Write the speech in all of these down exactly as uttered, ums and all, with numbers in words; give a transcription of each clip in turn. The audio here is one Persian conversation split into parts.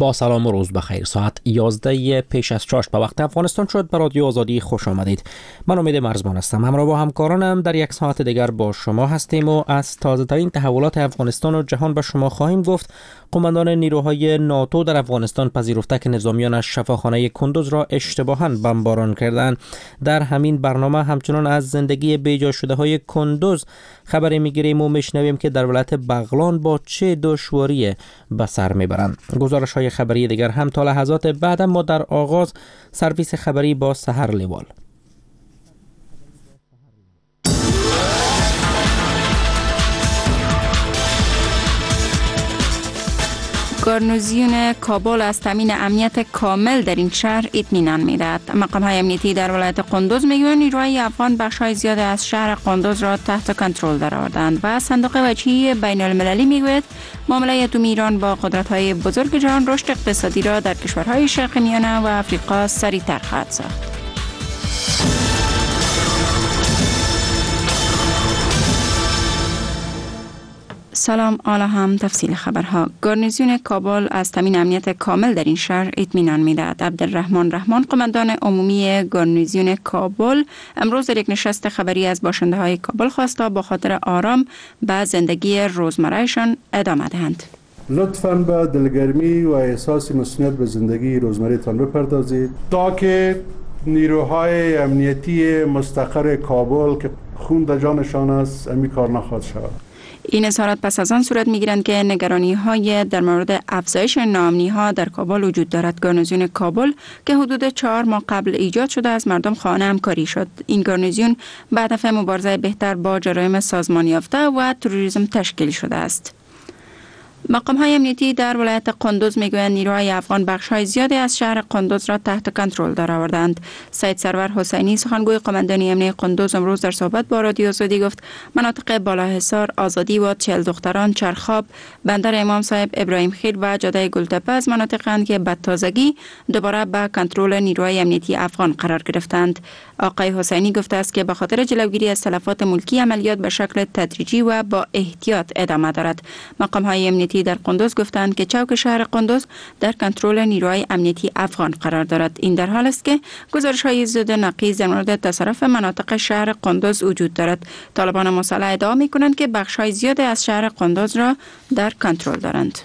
با سلام و روز بخیر. ساعت یازده پیش از چاشت به وقت افغانستان شد. به رادیو آزادی خوش آمدید. من امید مرزبان هستم. همراه با همکارانم در یک ساعت دیگر با شما هستیم و از تازه ترین تحولات افغانستان و جهان به شما خواهیم گفت. قماندان نیروهای ناتو در افغانستان پذیرفته که نظامیانش شفاخانه کندوز را اشتباهاً بمباران کردند. در همین برنامه همچنان از زندگی بیجا شده های کندوز خبری میگیریم و میشنویم که در ولایت بغلان با چه دشواری به سر میبرند. گزارش های خبری دیگر هم تا لحظات بعد، اما در آغاز سرویس خبری با سحر لیوال. گارنیزیون کابل از تامین امنیت کامل در این شهر اطمینان می‌دهد. مقام‌های امنیتی در ولایت قندوز میگویند نیروهای افغان بخش‌های زیاد از شهر قندوز را تحت کنترل درآوردند و صندوق وجهی بین‌المللی میگوید معامله اتمی ایران با قدرت‌های بزرگ جهان رشد اقتصادی را در کشورهای شرق میانه و آفریقا سریع‌تر خواهد ساخت. سلام، حالا هم تفصیل خبرها. گارنیزیون کابل از تامین امنیت کامل در این شهر اطمینان می‌دهد. عبدالرحمن رحمان، قماندان عمومی گارنیزیون کابل، امروز در یک نشست خبری از باشنده‌های کابل خواست تا با خاطر آرام به زندگی روزمرهشان ادامه دهند. لطفاً به دلگرمی و احساس مسئولیت به زندگی روزمره‌تان بپردازید تا که نیروهای امنیتی مستقر کابل که خون در جانشان است امی کار نخواهد شود. این اظهارات پس از آن صورت می‌گیرند که نگرانی‌های در مورد افزایش ناامنی‌ها در کابل وجود دارد. گارنیزیون کابل که حدود چهار ماه قبل ایجاد شده از مردم خواهان همکاری شد. این گارنیزیون به هدف مبارزه بهتر با جرایم سازمان یافته و تروریسم تشکیل شده است. مقام‌های امنیتی در ولایت قندوز میگویند نیروهای افغان بخش‌های زیادی از شهر قندوز را تحت کنترل درآوردند. سید سرور حسینی، سخنگوی قماندانی امنیتی قندوز، امروز در صحبت با رادیو آزادی گفت مناطق بالاحصار، آزادی و چهل دختران، چرخاب، بندر امام صاحب، ابراهیم خیل و جاده گلتپه از مناطق‌اند که به تازگی دوباره به کنترل نیروهای امنیتی افغان قرار گرفتند. آقای حسینی گفته است که به خاطر جلوگیری از تلفات ملکی عملیات به شکل تدریجی و با احتیاط ادامه دارد. مقام‌های امنیتی در قندوز گفتند که چوک شهر قندوز در کنترل نیروهای امنیتی افغان قرار دارد. این در حال است که گزارش‌های ضد و نقیض در مورد تصرف مناطق شهر قندوز وجود دارد. طالبان مسلح ادعا می‌کنند که بخش‌های زیادی از شهر قندوز را در کنترل دارند.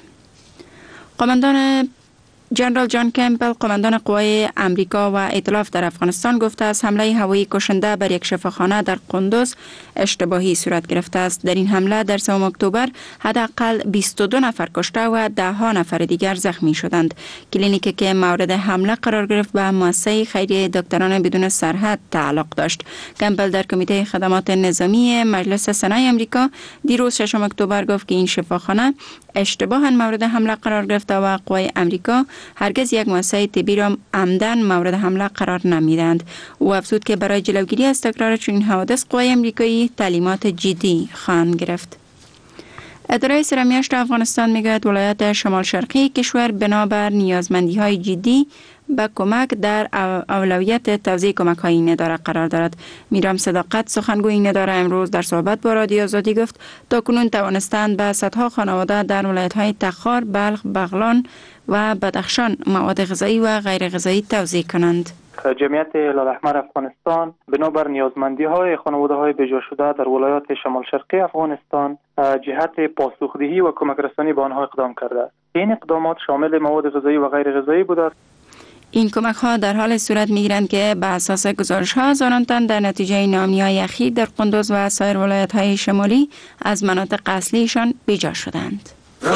قماندان جنرال جان کمپبل، قماندان قوای امریکا و ائتلاف در افغانستان، گفته است حمله هوایی کشنده بر یک شفاخانه در قندوز اشتباهی صورت گرفته است. در این حمله در سوم اکتبر حداقل بیست و دو نفر کشته و ده ها نفر دیگر زخمی شدند. کلینیکی که مورد حمله قرار گرفت به مؤسسه خیریه دکتران بدون سرحد تعلق داشت. کمپبل در کمیته خدمات نظامی مجلس سنای امریکا دیروز ششم اکتبر گفت که این شفاخانه اشتباهاً مورد حمله قرار گرفته و قوای امریکا هرگز یک مؤسسه طبی را عمدن مورد حمله قرار نمیدند. او افزود که برای جلوگیری از تکرار چنین حوادث قوای امریکایی تعلیمات جدی خواهند گرفت. اداره سرمیاشت افغانستان میگوید ولایت شمال شرقی کشور بنابر نیازمندی‌های جدی به کمک در اولویت توزیع کمک‌های این اداره قرار دارد. میرام صداقت، سخنگوی این اداره، امروز در صحبت با رادیو آزادی گفت تاکنون توانستند به صدها خانواده در ولایت‌های تخار، بلخ، بغلان و بدخشان مواد غذایی و غیر غذایی توزیع کنند. جمعیت هلال احمر افغانستان بنابر نیازمندی‌های خانواده‌های بجا شده در ولایات شمال شرقی افغانستان جهت پاسخدهی و کمک رسانی به آنها اقدام کرده است. این اقدامات شامل مواد غذایی و غیر غذایی بوده است. این کمک ها در حال صورت می گیرند که به اساس گزارش ها از آنان در نتیجه ناامنی های اخیر در قندوز و سایر ولایت های شمالی از مناطق اصلیشان بیجا شدند.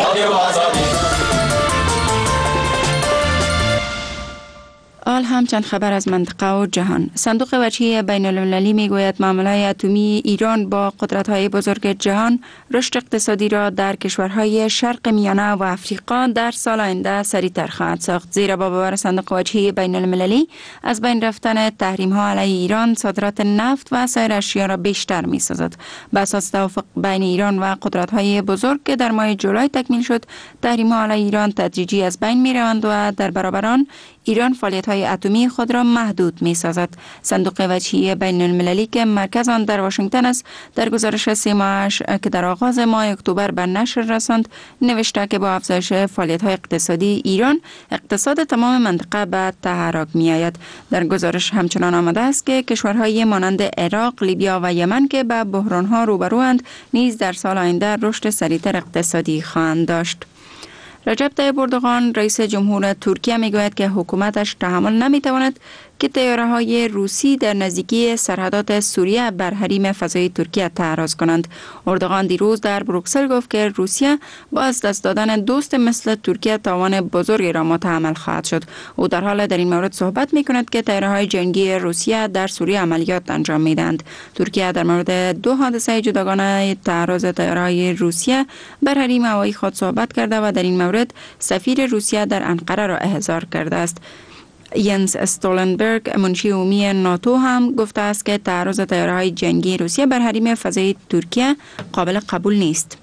آل هم چند خبر از منطقه و جهان. صندوق وجهی بین‌المللی میگوید معامله اتمی ایران با قدرت‌های بزرگ جهان رشد اقتصادی را در کشورهای شرق میانه و آفریقا در سال آینده سریع‌تر خواهد ساخت. زیرا با باور صندوق وجهی بین‌المللی از بین رفتن تحریم‌ها علیه ایران صادرات نفت و سایر اشیا را بیشتر می‌سازد. به اساس توافق بین ایران و قدرت‌های بزرگ که در ماه جولای تکمیل شد، تحریم‌ها علیه ایران تدریجی از بین می‌روند و در برابر آن ایران فعالیت‌های اتمی خود را محدود می‌سازد. صندوق وجهی بین المللی که مرکز آن در واشنگتن است، در گزارش سه ماهش که در آغاز ماه اکتبر به نشر رساند، نوشته که با افزایش فعالیت‌های اقتصادی ایران، اقتصاد تمام منطقه به تحرک می‌آید. در گزارش همچنان آمده است که کشورهای مانند عراق، لیبیا و یمن که به بحران‌ها روبروند، نیز در سال آینده رشد سریعتر اقتصادی خواهند داشت. رجب طیب اردوغان رئیس جمهور ترکیه میگوید که حکومتش تحمل نمیتواند که طیاره‌های روسی در نزدیکی سرحدات سوریه بر حریم فضایی ترکیه تعرض کنند. اردوغان دیروز در بروکسل گفت که روسیه با از دست دادن دوست مثل ترکیه تاوان بزرگی را متحمل خواهد شد. او در حال در این مورد صحبت میکند که طیاره‌های جنگی روسیه در سوریه عملیات انجام میدهند. ترکیه در مورد دو حادثه جداگانه تعرض طیاره‌های روسیه بر حریم هوایی خود صحبت کرده و در این مورد سفیر روسیه در انقره را احضار کرده است. ینس استولنبرگ منشی عمومی ناتو هم گفته است که تعرض طیاره‌های جنگی روسیه بر حریم فضایی ترکیه قابل قبول نیست.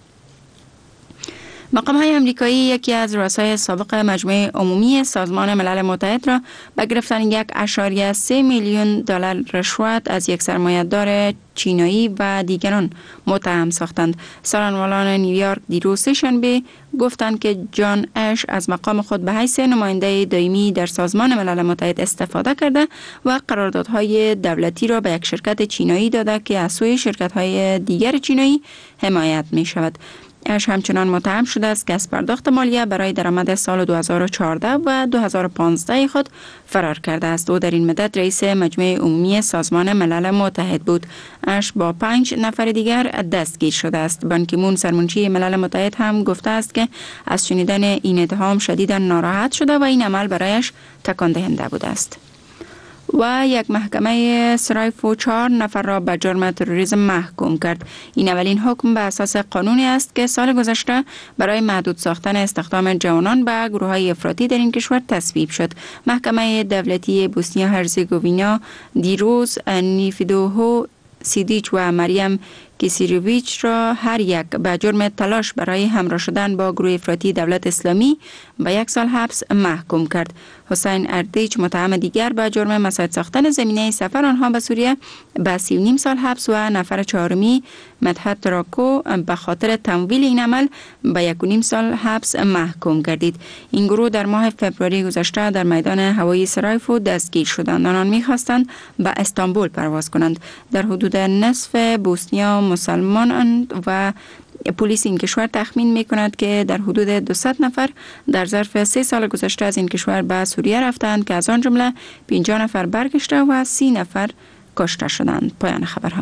مقام‌های امریکایی یکی از رؤسای سابق مجمع عمومی سازمان ملل متحد را به گرفتن یک اشاریه سه میلیون دلار رشوت از یک سرمایه‌دار چینایی و دیگران متهم ساختند. سخنرانان نیویورک دیروز سه‌شنبه گفتند که جان اش از مقام خود به حیث نماینده دائمی در سازمان ملل متحد استفاده کرده و قراردادهای دولتی را به یک شرکت چینایی داده که از سوی شرکت‌های دیگر چینایی حمایت می‌شود. اش همچنان متهم شده است که از پرداخت مالیه برای درآمد سال دو هزار و چهارده و دو هزار و پانزده خود فرار کرده است. او در این مدت رئیس مجمع عمومی سازمان ملل متحد بود. اش با پنج نفر دیگر دستگیر شده است. بان کی مون سرمنشی ملل متحد هم گفته است که از شنیدن این اتهام شدیداً ناراحت شده و این عمل برایش تکان دهنده بوده است. و یک محکمه سرایفو چهار نفر را به جرم تروریسم محکوم کرد. این اولین حکم به اساس قانونی است که سال گذشته برای محدود ساختن استخدام جوانان به گروه‌های افراطی در این کشور تصویب شد. محکمه دولتی بوسنیا هرزگوینیا دیروز نیفیدوهو سیدیچ و مریم کیسیرویچ را هر یک به جرم تلاش برای همراه شدن با گروه افراطی دولت اسلامی به یک سال حبس محکوم کرد. حسین اردیچ متهم دیگر به جرم مساعد ساختن زمینه سفر آنها به سوریه به سی و نیم سال حبس و نفر چهارمی مدحت راکو به خاطر تمویل این عمل به یک و نیم سال حبس محکوم گردید. این گروه در ماه فوریه گذشته در میدان هوایی سرایفو دستگیر شدند. آنان می‌خواستند به استانبول پرواز کنند. در حدود نصف بوسنیا مسلمانند و پلیس این کشور تخمین می کند که در حدود دویست نفر در ظرف سه سال گذشته از این کشور به سوریه رفتند که از آن جمله پنجاه نفر برگشته و سی نفر کشته شدند. پایان خبرها.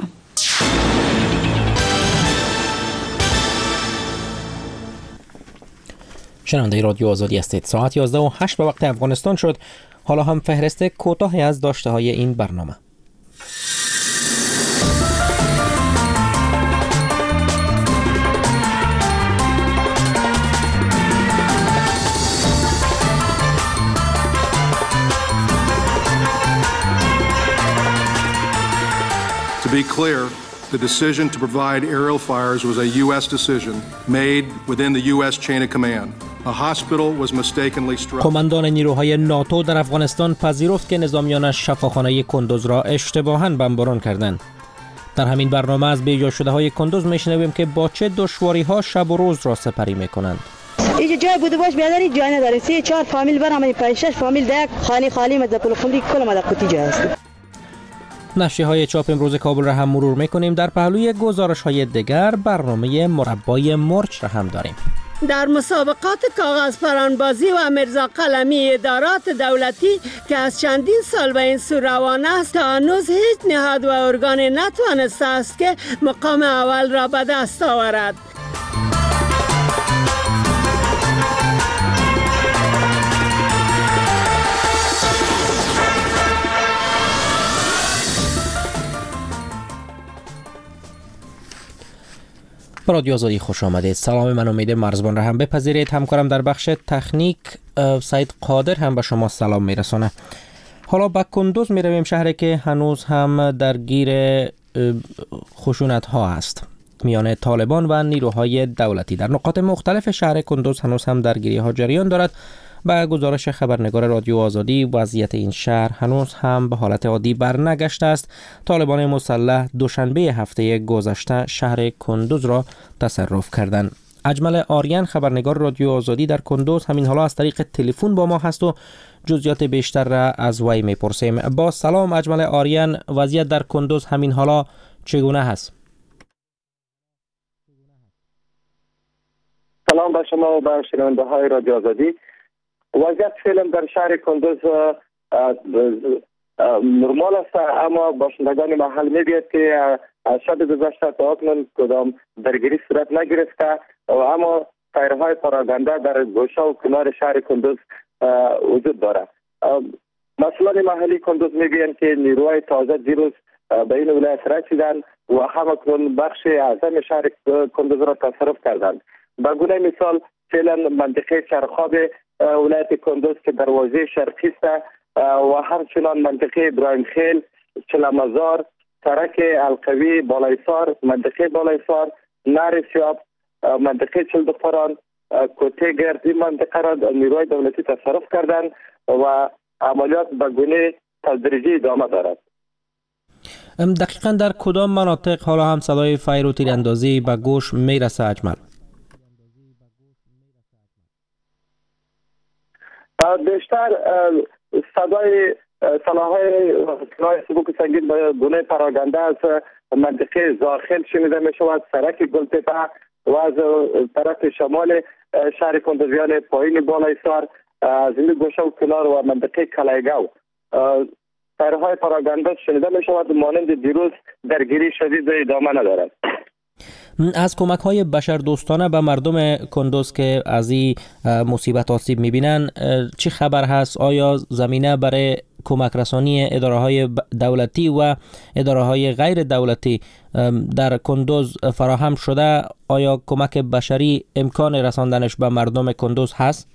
شنونده رادیو آزادی هستید. ساعت یازده و هشت به وقت افغانستان شد. حالا هم فهرست کوتاهی از داشته های این برنامه. To be clear, the decision to provide aerial fires was a U S decision made within the U S chain of command. A hospital was mistakenly struck. کماندان نیروهای ناتو در افغانستان پذیرفت که نظامیانش شفاخانه کندوز را اشتباهاً بمباران کردند. در همین برنامه از بیجا شده های کندوز میشنویم که با چه دشواری ها شب و روز را سپری میکنند. اینجا جای بوده باش بیادری جای نداره. سه چهار فامیل برام پنج شش فامیل در خانه خالی مد پول خمری کل مد قوتی جای است. نشریه های چاپ امروز کابل را هم مرور میکنیم. در پهلوی گزارش های دیگر برنامه مربای مرچ را هم داریم. در مسابقات کاغذ پرانبازی و مرزا قلمی ادارات دولتی که از چندین سال به این سو روانه است، تا هنوز هیچ نهاد و ارگان نتوانسته است که مقام اول را به دست آورد. به رادیو آزادی خوش آمدید. سلام، من امید مرزبان را هم بپذیرید. همکارم در بخش تکنیک سعید قادر هم به شما سلام میرسانه. حالا به کندوز میرویم، شهری که هنوز هم درگیر خشونت ها است. میان طالبان و نیروهای دولتی. در نقاط مختلف شهر کندوز هنوز هم درگیری‌ها جریان دارد. با گزارش خبرنگار رادیو آزادی، وضعیت این شهر هنوز هم به حالت عادی برنگشته است. طالبان مسلح دوشنبه هفته گذشته شهر کندوز را تصرف کردند. اجمل آریان خبرنگار رادیو آزادی در کندوز همین حالا از طریق تلفن با ما هست و جزئیات بیشتر را از وی میپرسیم. با سلام اجمل آریان، وضعیت در کندوز همین حالا چگونه هست؟ سلام به شما و به شنونده های رادیو آزادی. وضعیت فعلا در شهر کندوز نرمال است، اما باشندگان محل میگویند که از شب گذشته تا اکنون کدام درگیری صورت نگرفته، اما تایرهای پراگنده در گوشه و کنار شهر کندوز وجود دارد. مسئولان محلی کندوز میگویند که نیروهای تازه دیروز به این ولایت رسیدند و هم اکنون بخش اعظم شهر کندوز را تصرف کردند. به گونه مثال فعلا منطقه چرخاب ولایت کندوز که دروازه شرقی است و همچنان منطقه ابراهیم خیل، چلمزار، سرک القوی، بالایسار، منطقه بالایسار، نهر سیاب، منطقه چلدخوران، کوته گرد، این منطقه را نیروهای دولتی تصرف کردند و عملیات به گونه تدریجی ادامه دارد. دقیقاً در کدام مناطق حالا هم صدای فایر و تیراندازی به گوش میرسه اجمل؟ بیشتر صدای سلاح‌های سلاح سبک سنگین به گونه پراگنده از منطقه زاخل شنیده می شود، سرک گلتپه و از طرف شمال شهر کندوزیان پایین بالایسار، از این گوشه و کنار و منطقه کلایگاو تایرهای پراگنده شنیده می شود. مانند دیروز درگیری شدید ادامه ندارد. از کمک های بشر دوستانه به مردم کندوز که از این مصیبت آسیب میبینن چی خبر هست؟ آیا زمینه برای کمک رسانی اداره های دولتی و اداره های غیر دولتی در کندوز فراهم شده؟ آیا کمک بشری امکان رساندنش به مردم کندوز هست؟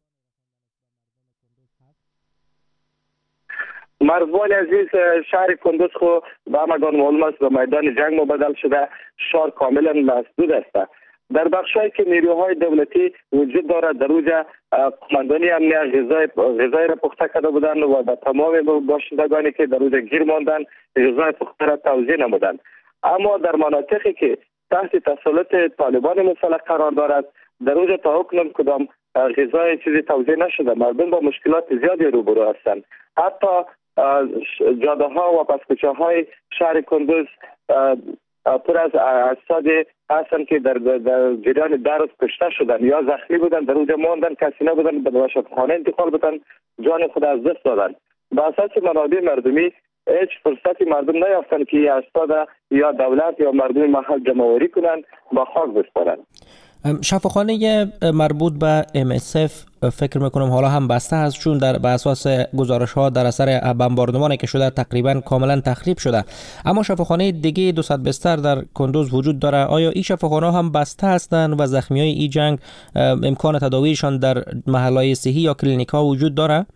مردمان عزیز، شهر کندوز خو به همگان معلوم است به میدان جنگ مبدل شده، شهر کاملا مسدود است. در بخشایی که نیروهای دولتی وجود دارد در اوجا قماندانی امنیت غذای غذای را پخته کرده بودند و به تمام باشندگانی که در اوجا گیر ماندند غذای پخته را توزیع نمودند. اما در مناطقی که تحت تسلط طالبان مسلح قرار دارد در اوجا تا اکنون کدام غذای چیزی توزیع نشده. مردم با مشکلات زیادی روبرو هستند. حتی جاده ها و پسکوچه های شهر کندوز پر از اجساد هستند که در, در جریان درد کشته شدند یا زخمی بودند، در اونجا ماندن، کسی نبودند، به باشندخانه انتقال بودند، جان خود از دست دادند. به اساس منابع مردمی هیچ فرصتی مردم نیافتند که اجساد یا دولت یا مردم محل جمع‌آوری کنند با خاک بسپارند. شفاخانه مربوط به ام اس اف فکر میکنم حالا هم بسته هست، چون در به اساس گزارش ها در اثر بمباردمانی که شده تقریبا کاملا تخریب شده. اما شفاخانه دیگه دویست بستر در کندوز وجود داره. آیا این شفاخانه هم بسته هستند و زخمی های این جنگ امکان تداویشان در محلهای صحی یا کلینیک ها وجود داره؟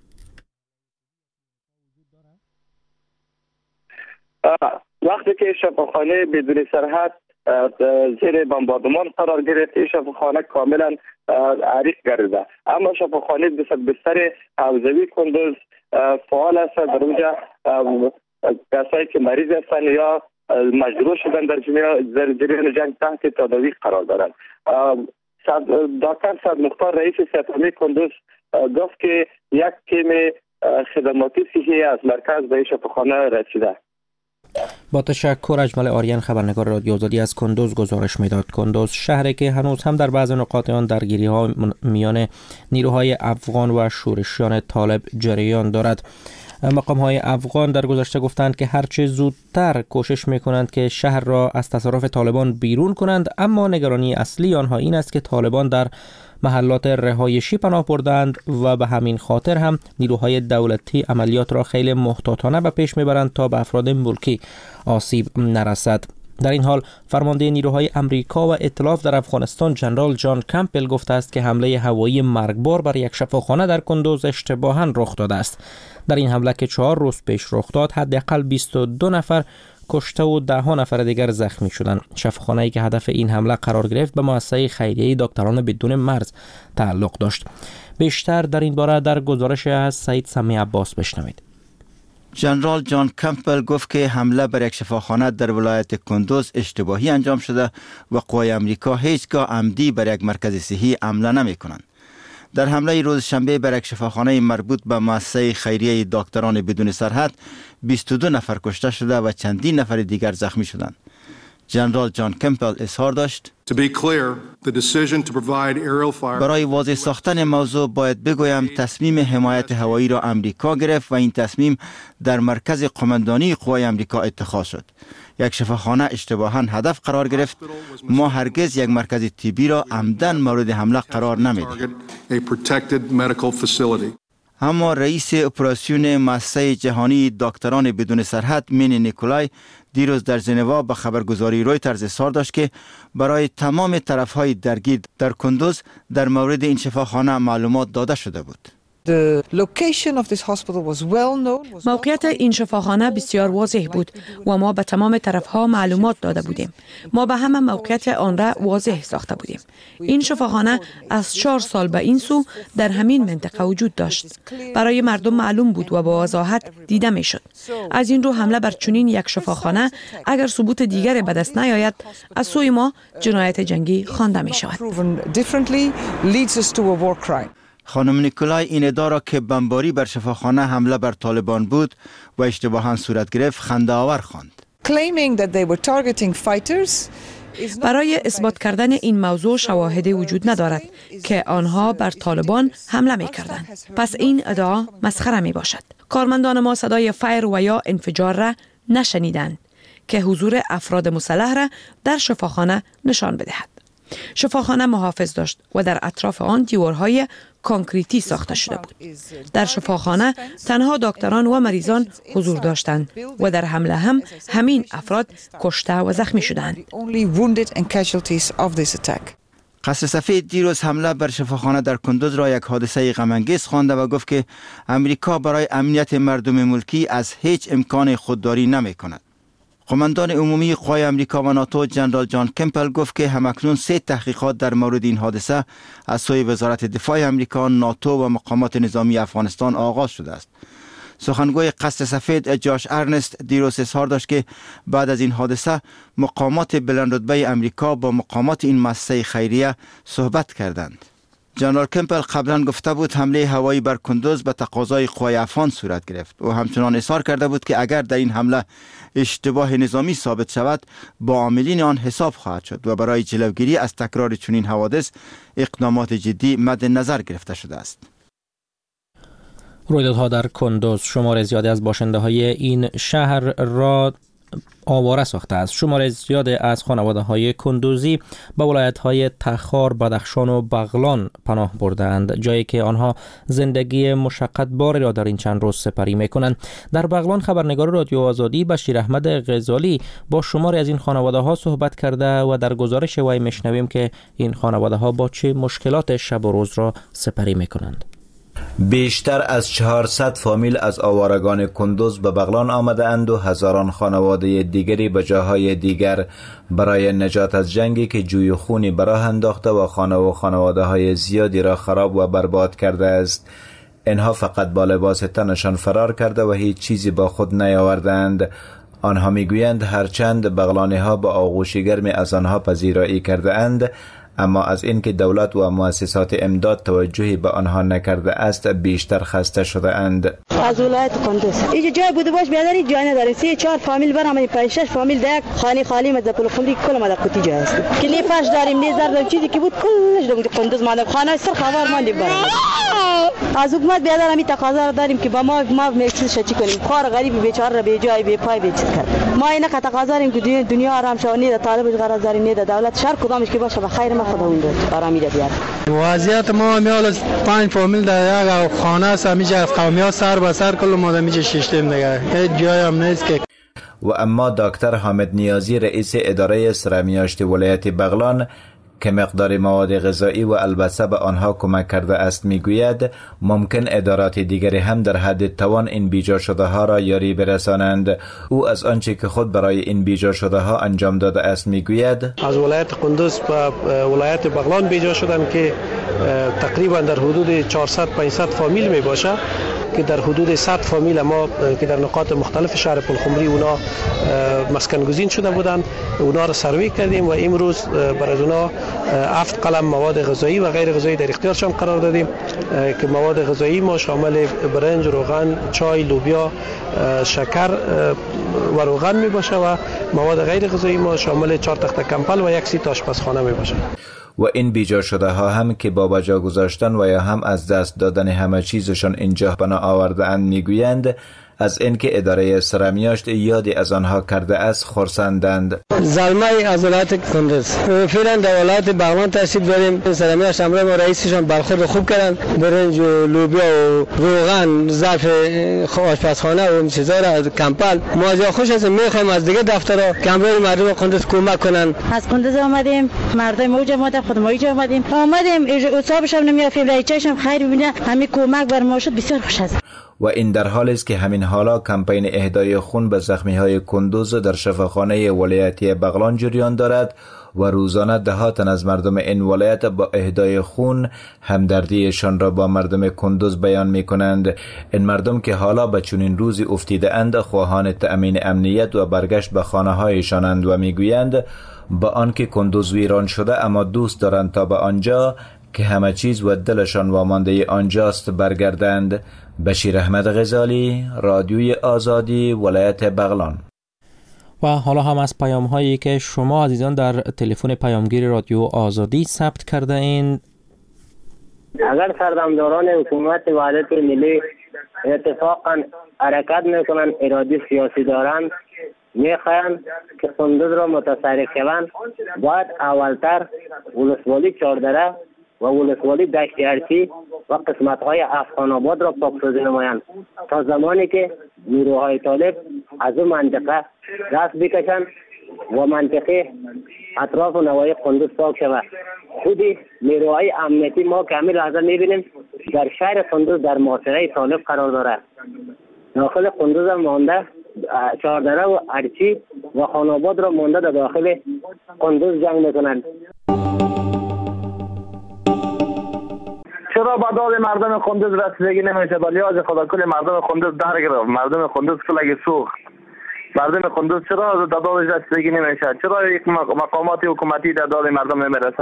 وقتی که شفاخانه بدون سرحد زیر بمباردمان قرار گرفت، این شفاخانه کاملا عریق گردیده. اما شفاخانه دویست بستر حوزوی کندوز فعال است. در اونجا کسایی که مریض هستند یا مجروح شدن در جریان جنگ تحت تداوی قرار دارند. دکتر صد مختار رئیس سپمی کندوز گفت که یک تیم خدماتی صحی از مرکز به این شفاخانه رسیده. با تشکر. اجمل آریان خبرنگار رادیو آزادی از کندوز گزارش میداد. کندوز شهری که هنوز هم در بعض نقاط آن درگیری ها میان نیروهای افغان و شورشیان طالب جریان دارد. مقام های افغان در گذشته گفتند که هرچه زودتر کوشش میکنند که شهر را از تصرف طالبان بیرون کنند، اما نگرانی اصلی آنها این است که طالبان در محلات رهایشی پناه بردند و به همین خاطر هم نیروهای دولتی عملیات را خیلی محتاطانه به پیش میبرند تا به افراد ملکی آسیب نرسد. در این حال فرمانده نیروهای امریکا و ائتلاف در افغانستان جنرال جان کمپل گفته است که حمله هوایی مرگبار بر یک شفاخانه در کندوز اشتباهاً رخ داده است. در این حمله که چهار روز پیش رخ داد، حداقل بیست و دو نفر کشته و ده ها نفر دیگر زخمی شدند. شفاخانه‌ای که هدف این حمله قرار گرفت به مؤسسه خیریه دکتران بدون مرز تعلق داشت. بیشتر در این باره در گزارش از سعید سمی عباس بشنوید. ژنرال جان کمپل گفت که حمله بر یک شفاخانه در ولایت کندوز اشتباهی انجام شده و قوای امریکا هیچگاه عمدی بر یک مرکز صحی حمله نمی کنند. در حمله روز شنبه بر یک شفاخانه مربوط به مؤسسه خیریه دکتران بدون سرحد بیست و دو نفر کشته شده و چندین نفر دیگر زخمی شدند. ژنرال جان کمپل اظهار داشت: برای واضح ساختن موضوع باید بگویم تصمیم حمایت هوایی را امریکا گرفت و این تصمیم در مرکز قماندانی قوای امریکا اتخاذ شد. یک شفاخانه اشتباهاً هدف قرار گرفت. ما هرگز یک مرکز طبی را عمدن مورد حمله قرار نمیدیم. اما رئیس اپراسیون مؤسسه جهانی دکتران بدون سرحد مینی نیکولای دیروز در ژنو به خبرگزاری رویترز اظهار داشت که برای تمام طرفهای درگیر در کندوز در مورد این شفاخانه معلومات داده شده بود. موقعیت این شفاخانه بسیار واضح بود و ما به تمام طرفها معلومات داده بودیم. ما به همه موقعیت آن را واضح ساخته بودیم. این شفاخانه از چهار سال به این سو در همین منطقه وجود داشت. برای مردم معلوم بود و با وضاحت دیده می شد. از این رو حمله بر چنین یک شفاخانه اگر ثبوت دیگر به دست نیاید از سوی ما جنایت جنگی خوانده می شود. خانم نیکولای این ادعا را که بمباری بر شفاخانه حمله بر طالبان بود و اشتباهاً صورت گرفت خنده‌آور خواند. برای اثبات کردن این موضوع شواهدی وجود ندارد که آنها بر طالبان حمله می کردند. پس این ادعا مسخره می باشد. کارمندان ما صدای فایر و یا انفجار را نشنیدند که حضور افراد مسلح را در شفاخانه نشان بدهد. شفاخانه محافظ داشت و در اطراف آن دیوارهای کانکریتی ساخته شده بود. در شفاخانه تنها دکتران و مریضان حضور داشتند و در حمله هم همین افراد کشته و زخمی شدند. قصر سفید دیروز حمله بر شفاخانه در کندوز را یک حادثه غم‌انگیز خوانده و گفت که امریکا برای امنیت مردم ملکی از هیچ امکان خودداری نمی کند. قماندان عمومی قوای امریکا و ناتو ژنرال جان کمپل گفت که همکنون سه تحقیقات در مورد این حادثه از سوی وزارت دفاع امریکا، ناتو و مقامات نظامی افغانستان آغاز شده است. سخنگوی قصر سفید جاش ارنست دیروز اظهار داشت که بعد از این حادثه مقامات بلندرتبه امریکا با مقامات این مؤسسه خیریه صحبت کردند. ژنرال کمپل قبلا گفته بود حمله هوایی بر کندوز به تقاضای قوای افغان صورت گرفت و همچنان اظهار کرده بود که اگر در این حمله اشتباه نظامی ثابت شود با عاملین آن حساب خواهد شد و برای جلوگیری از تکرار چنین حوادث اقدامات جدی مد نظر گرفته شده است. رویدادها در کندوز شمار زیادی از باشنده های این شهر را آواره ساخته است. شمار زیادی از خانواده های کندوزی به ولایت های تخار، بدخشان و بغلان پناه بردند، جایی که آنها زندگی مشقت باری را در این چند روز سپری می کنند. در بغلان خبرنگار رادیو آزادی بشیر احمد غزالی با شماری از این خانواده ها صحبت کرده و در گزارش وی میشنویم که این خانواده ها با چه مشکلات شب و روز را سپری می کنند. بیشتر از چهارصد فامیل از آوارگان کندوز به بغلان آمده اند و هزاران خانواده دیگری به جاهای دیگر برای نجات از جنگی که جوی خونی به راه انداخته و خانه و خانواده های زیادی را خراب و برباد کرده است. اینها فقط با لباس تنشان فرار کرده و هیچ چیزی با خود نیاوردند. آنها میگویند هرچند بغلانی ها با آغوش گرمی از آنها پذیرایی کرده اند، اما از اینکه دولت و مؤسسات امداد توجهی به آنها نکرده است بیشتر خسته شده اند. از ولایت کندوز اینجا جای بوده باش بیادری جای نداره. سه چهار فامیل برام پنج شش فامیل یک خانه خالی مد پول خمری کل مد قوتی جای است که نه فرش داریم نه زر داریم چیزی که بود کلش دم کندوز ماند خانه سر خبر ماندیم برام. از حکومت بیادر می تقاضا داریم که با ما ما میکسش چی کنیم. خار غریب بیچاره را به جای به پای به چیز کرد. ما اینا که تقاضا داریم که دنیا آرام شونی د طالب قرار داریم نه د دولت شهر کدامش که باشه به خیر ما خداوند برام میده بیاد. وضعیت ما میال پنج فامیل در یک خانه است، همیشه از قومی‌ها سر به سر کل ما همیشه شیشتیم دیگه. هیچ جایی هم نیست که. و اما دکتر حامد نیازی رئیس اداره سرمیاشت ولایت بغلان که مقدار مواد غذایی و البسه به آنها کمک کرده است میگوید ممکن ادارات دیگری هم در حد توان این بیجا شده ها را یاری برسانند. او از آنچه که خود برای این بیجا شده ها انجام داده است میگوید از ولایت قندوز و ولایت بغلان بیجا شدن که تقریبا در حدود چهارصد پانصد فامیل می باشه که در حدود صد فامیل ما که در نقاط مختلف شهر پلخمری اونا مسکن گزین شده بودند، اونا را سروی کردیم و امروز برای اونا هفت قلم مواد غذایی و غیر غذایی در اختیارشان قرار دادیم که مواد غذایی ما شامل برنج، روغن، چای، لوبیا، شکر و روغن می باشه و مواد غیر غذایی ما شامل چهار تخته کمپل و یک سیت آشپزخانه می باشه. و این بیجا شده ها هم که با بجا گذاشتن و یا هم از دست دادن همه چیزشان اینجا بنا آورده اند میگویند از اینکه اداره سرمیاشت یادی از آنها کرده است خرسندند. زلمه از ولایت کندوز فعلا در ولایت بغلان تشریف داریم. سرمیاشت امروز ما رئیسشان برخورد خوب کردن، برنج و لوبیا و روغن، ظرف آشپزخانه و این چیزا را کمپل ما از خوش هستیم. میخوایم از دیگه دفترها کمبر مردم کندوز کمک کنن. از کندوز آمدیم، مردم اوج اومدن، خود ما اینجا آمدیم آمدیم اصابش هم نمیاد فیلایچشم خیر ببینه همین کمک بر ما شد، بسیار خوش است. و این در حالی است که همین حالا کمپین اهدای خون به زخمی‌های کندوز در شفاخانه ولایتی بغلان جریان دارد و روزانه ده ها تن از مردم این ولایت با اهدای خون همدردیشان را با مردم کندوز بیان می کنند. این مردم که حالا به چنین روزی افتیده اند خواهان تأمین امنیت و برگشت به خانه هایشانند و می گویند با آنکه کندوز ویران شده اما دوست دارند تا به آنجا که همه چیز و دلشان وامانده آنجاست برگردند. بشیر احمد غزالی، رادیوی آزادی، ولایت بغلان. و حالا هم از پیام هایی که شما عزیزان در تلفن پیامگیر رادیو آزادی ثبت کرده این. اگر سردمداران حکومت وحدت ملی اتفاقا حرکت میکنن، اراده سیاسی دارن، میخواین که کندوز را متصرف شوند، باید اولتر ولسوالی چهاردره و ولسوالی دشت ارچی و قسمت‌های افغان آباد را پاکسازی نمایند تا زمانی که نیروهای طالب از اون منطقه دست بکشند و منطقه اطراف و نواحی کندوز پاک شود. خودی نیروهای امنیتی ما کامل از می‌بینیم در شهر کندوز در محاصره طالب قرار دارد. داخل کندوز مانده چهاردره و ارچی و خان آباد را مانده در داخل کندوز جنگ می‌کنند. چرا به داد مردم کندوز رسیدگی نمیشه؟ ولی از خدا کل مردم کندوز در گرفت، مردم کندوز کلگی سوخت، مردم کندوز چرا به دادش رسیدگی نمیشه؟ چرا یک مقامات حکومتی در داد مردم نمیرسه؟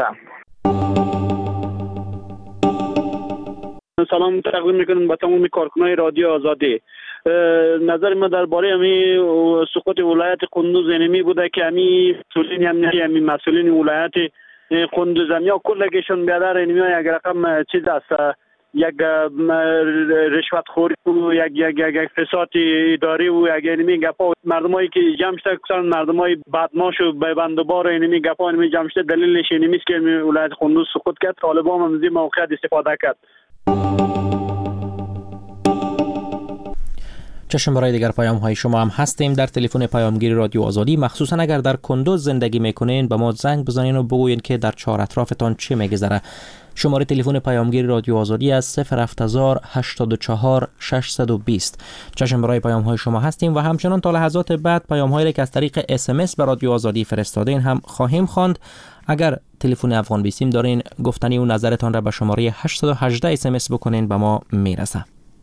سلام تقدیم میکنم به تمام کارکنان رادیو آزادی. نظر من درباره امی سقوط ولایت کندوز اینمی بوده که امی مسئولین امنیتی امی مسئولین ولایت کندوز یا کلگیشون بیادر اینمی یک رقم چیز است، یک رشوت خوری و یک یک یک فساد اداری و یک اینمی گپا مردمایی که جمع شده کسان مردمای بدماش و بندوبار اینمی گپا اینمی جمع شده دلیلش اینمی است که ولایت کندوز سقوط کرد. طالبان هم از این موقعیت استفاده کرد. چشم برای دیگر پیام های شما هم هستیم در تلفن پیامگیر رادیو آزادی. مخصوصا اگر در کندوز زندگی میکنین به ما زنگ بزنین و بگوین که در چهار اطرافتان چه میگذره. شماره تلفن پیامگیر رادیو آزادی از صفر هفت هزار هشتاد و چهار ششصد و بیست. چشم برای پیام های شما هستیم و همچنان تا لحظات بعد پیام هایی که از طریق اس ام اس به رادیو آزادی فرستادین هم خواهیم خواند. اگر تلفن افغان بیسیم دارین گفتنی و نظرتان را به شماره هشت یک هشت اس ام اس بکنین به ما میرسه.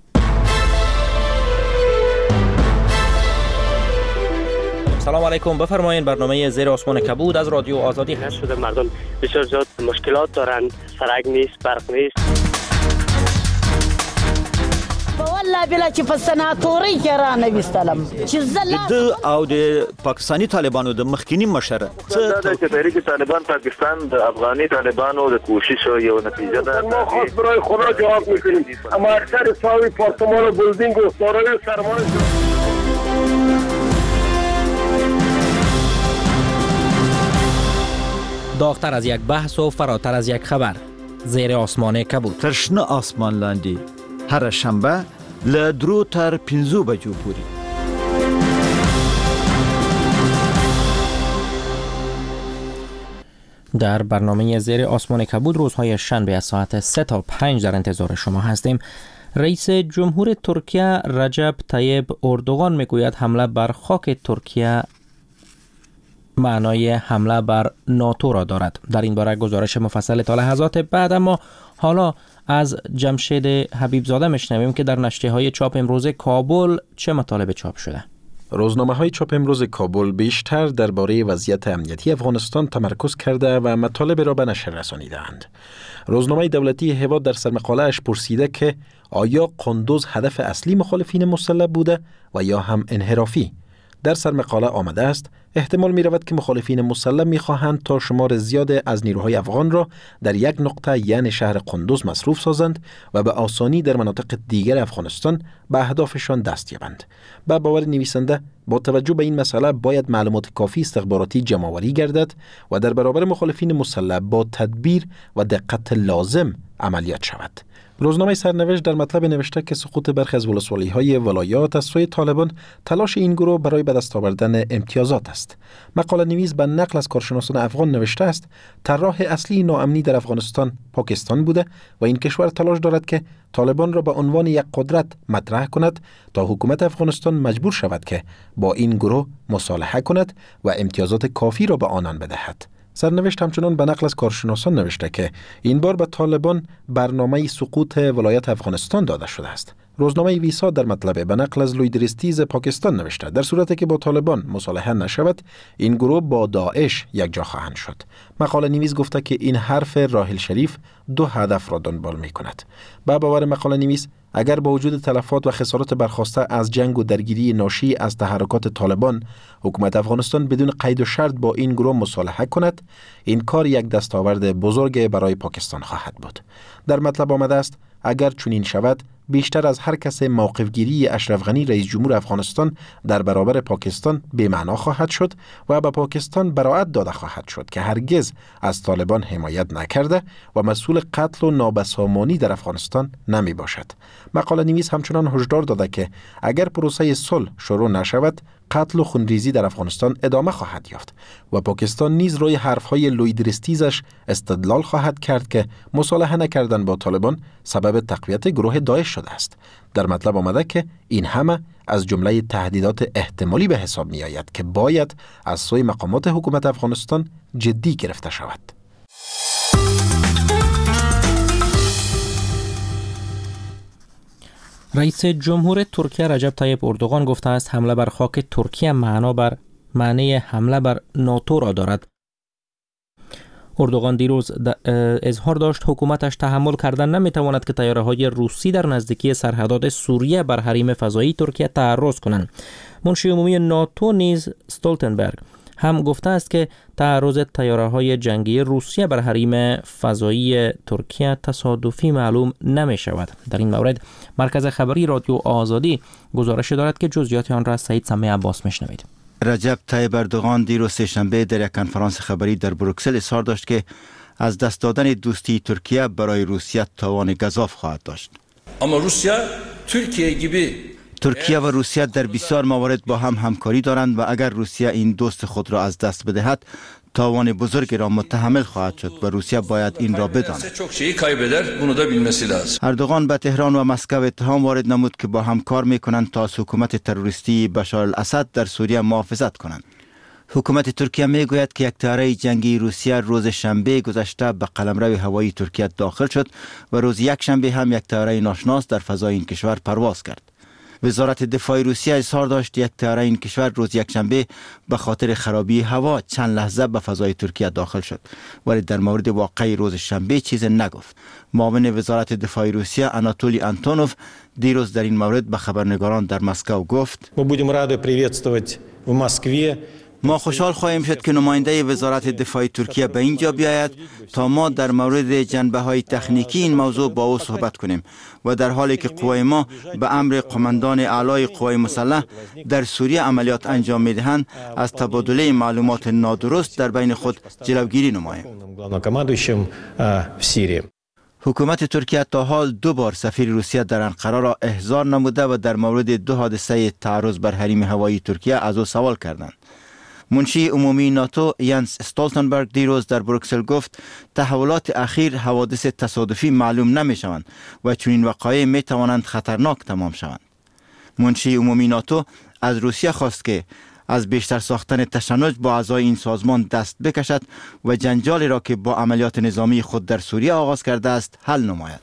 سلام علیکم، بفرمایید. برنامه زیر آسمان کبود از رادیو آزادی هست. شده مردم بسیار زیاد مشکلات دارند، سرک نیست، برق نیست. والله بلا چې په سناتوري کې را نه وستلم چې زلا د او د پاکستاني طالبانو د مخکینی مشره څه چې تحریک طالبان پاکستان د افغاني طالبانو د کوشش یو نتیجه ده. ما خاص برای خدا جواب میکنیم، اما اکثر ساوی پارتمان و بلدینگ و سارای سرمایه داغتر از یک بحث و فراتر از یک خبر. زیر آسمان کبود. ترشنه آسمان لاندی هر شنبه له درو تر پنځو بجو پورې. در برنامه زیر آسمان کبود روزهای شنبه از ساعت سه تا پنج در انتظار شما هستیم. رئیس جمهور ترکیه رجب طیب اردوغان میگوید حمله بر خاک ترکیه معنای حمله بر ناتو را دارد. در این باره گزارش مفصل تا لحظات بعد، اما حالا از جمشید حبیبزاده میشنویم که در نشریه های چاپ امروز کابل چه مطالب چاپ شده. روزنامه های چاپ امروز کابل بیشتر درباره وضعیت امنیتی افغانستان تمرکز کرده و مطالب را به نشر رسانیدند. روزنامه دولتی هوا در سرمقاله اش پرسیده که آیا قندوز هدف اصلی مخالفین مسلح بوده و یا هم انحرافی؟ در سرمقاله آمده است احتمال می رود که مخالفین مسلح می خواهند تا شمار زیاد از نیروهای افغان را در یک نقطه یعنی شهر قندوز مصروف سازند و به آسانی در مناطق دیگر افغانستان به اهدافشان دست یابند. به باور نویسنده با توجه به این مسئله باید معلومات کافی استخباراتی جمع‌آوری گردد و در برابر مخالفین مسلح با تدبیر و دقت لازم عملیات شود. روزنامه سرنوشت در مطلب نوشته که سقوط برخی از ولسوالی‌های ولایات از سوی طالبان تلاش این گروه برای به دست آوردن امتیازات است. مقاله نویس به نقل از کارشناسان افغان نوشته است طراح اصلی ناامنی در افغانستان پاکستان بوده و این کشور تلاش دارد که طالبان را به عنوان یک قدرت مطرح کند تا حکومت افغانستان مجبور شود که با این گروه مصالحه کند و امتیازات کافی را به آنان بدهد. سرنوشت همچنان به نقل از کارشناسان نوشته که این بار به طالبان برنامه سقوط ولایت افغانستان داده شده است. روزنامه ویسا در مطلب به نقل از لویدریستیز پاکستان نوشته در صورتی که با طالبان مصالحه نشود این گروه با داعش یک جا خواهند شد. مقاله نویس گفته که این حرف راحل شریف دو هدف را دنبال می کند. با باور مقاله نویس اگر با وجود تلفات و خسارات برخاسته از جنگ و درگیری ناشی از تحرکات طالبان حکومت افغانستان بدون قید و شرط با این گروه مصالحه کند، این کار یک دستاورد بزرگ برای پاکستان خواهد بود. در مطلب آمده است اگر چنین شود بیشتر از هر کس موقفگیری اشرف غنی رئیس جمهور افغانستان در برابر پاکستان بی‌معنا خواهد شد و به پاکستان براءت داده خواهد شد که هرگز از طالبان حمایت نکرده و مسئول قتل و نابسامانی در افغانستان نمی باشد. مقاله نویس همچنان هشدار داده که اگر پروسه صلح شروع نشود قتل و خونریزی در افغانستان ادامه خواهد یافت و پاکستان نیز روی حرفهای لویدریستیزش استدلال خواهد کرد که مصالحه نکردن با طالبان سبب تقویت گروه داعش شده است. در مطلب آمده که این همه از جمله تهدیدات احتمالی به حساب می آید که باید از سوی مقامات حکومت افغانستان جدی گرفته شود. رئیس جمهور ترکیه رجب طیب اردوغان گفته است حمله بر خاک ترکیه معنا بر معنی حمله بر ناتو را دارد. اردوغان دیروز اظهار داشت حکومتش تحمل کردن نمیتواند که طیاره‌های روسی در نزدیکی سرحدات سوریه بر حریم فضایی ترکیه تعرض کنند. منشی عمومی ناتو نیز استولتنبرگ هم گفته است که تعرض طیاره‌های جنگی روسیه بر حریم فضایی ترکیه تصادفی معلوم نمی شود. در این مورد مرکز خبری رادیو آزادی گزارش دارد که جزئیات آن را از سعید سمی عباس میشنوید. رجب طیب اردوغان دیروز سه‌شنبه در یک کنفرانس خبری در بروکسل اظهار داشت که از دست دادن دوستی ترکیه برای روسیه تاوان گزاف خواهد داشت. اما روسیه ترکیه گیبی ترکیه و روسیه در بسیار موارد با هم همکاری دارند و اگر روسیه این دوست خود را از دست بدهد تاوان بزرگی را متحمل خواهد شد و روسیه باید این را بداند. اردوغان به تهران و مسکو اتهام وارد نمود که با هم کار میکنند تا از حکومت تروریستی بشار الاسد در سوریه محافظت کنند. حکومت ترکیه میگوید که یک طیاره جنگی روسیه روز شنبه گذشته به قلمرو هوایی ترکیه داخل شد و روز یک شنبه هم یک طیاره ناشناس در فضای این کشور پرواز کرد. وزارت دفاع روسیه اظهار داشت یک طیاره این کشور روز یک شنبه به خاطر خرابی هوا چند لحظه به فضای ترکیه داخل شد، ولی در مورد واقعی روز شنبه چیز نگفت. معاون وزارت دفاع روسیه آناتولی آنتونوف دیروز در این مورد به خبرنگاران در مسکو گفت: ما خوشحال خواهیم شد که نماینده وزارت دفاع ترکیه به اینجا بیاید تا ما در مورد جنبه‌های تکنیکی این موضوع با او صحبت کنیم و در حالی که قوای ما به امر قماندان اعلای قوای مسلح در سوریه عملیات انجام می‌دهند از تبادله معلومات نادرست در بین خود جلوگیری نماییم. حکومت ترکیه تا حال دو بار سفیر روسیه در انقره را احضار نموده و در مورد دو حادثه تعرض بر حریم هوایی ترکیه از او سوال کردند. منشی عمومی ناتو ینس استولتنبرگ دیروز در بروکسل گفت تحولات اخیر حوادث تصادفی معلوم نمی شوند و چنین وقایع می توانند خطرناک تمام شوند. منشی عمومی ناتو از روسیه خواست که از بیشتر ساختن تشنج با اعضای این سازمان دست بکشد و جنجالی را که با عملیات نظامی خود در سوریه آغاز کرده است حل نماید.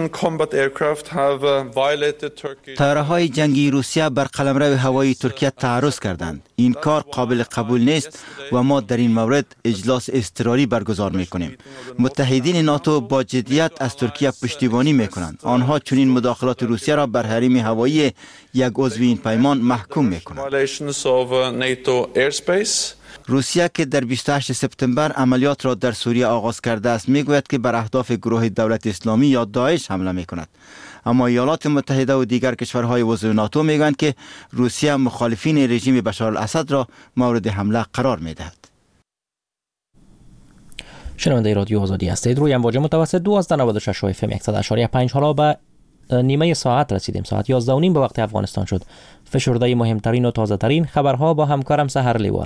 طیاره‌های جنگی روسیه بر قلمرو هوایی ترکیه تعرض کردند. این کار قابل قبول نیست و ما در این مورد اجلاس اضطراری برگزار می‌کنیم. متحدین ناتو با جدیت از ترکیه پشتیبانی می‌کنند. آنها چنین مداخلات روسیه را بر حریم هوایی یک عضو این پیمان محکوم می‌کنند. روسیه که در بیست و هشتم سپتامبر عملیات را در سوریه آغاز کرده است میگوید که بر اهداف گروه دولت اسلامی یا داعش حمله میکند. اما ایالات متحده و دیگر کشورهای عضو ناتو میگویند که روسیه مخالفین رژیم بشار الاسد را مورد حمله قرار میدهد. شنونده رادیو آزادی هستید. روی امواج متوسط دوازده ممیز نود و شش اف ام صد و هشت ممیز پنج. حالا به نیمه ساعت رسیدیم. ساعت یازده و نیم به وقت افغانستان شد. فشرده مهمترین و تازه ترین خبرها با همکارم سحر لیوال.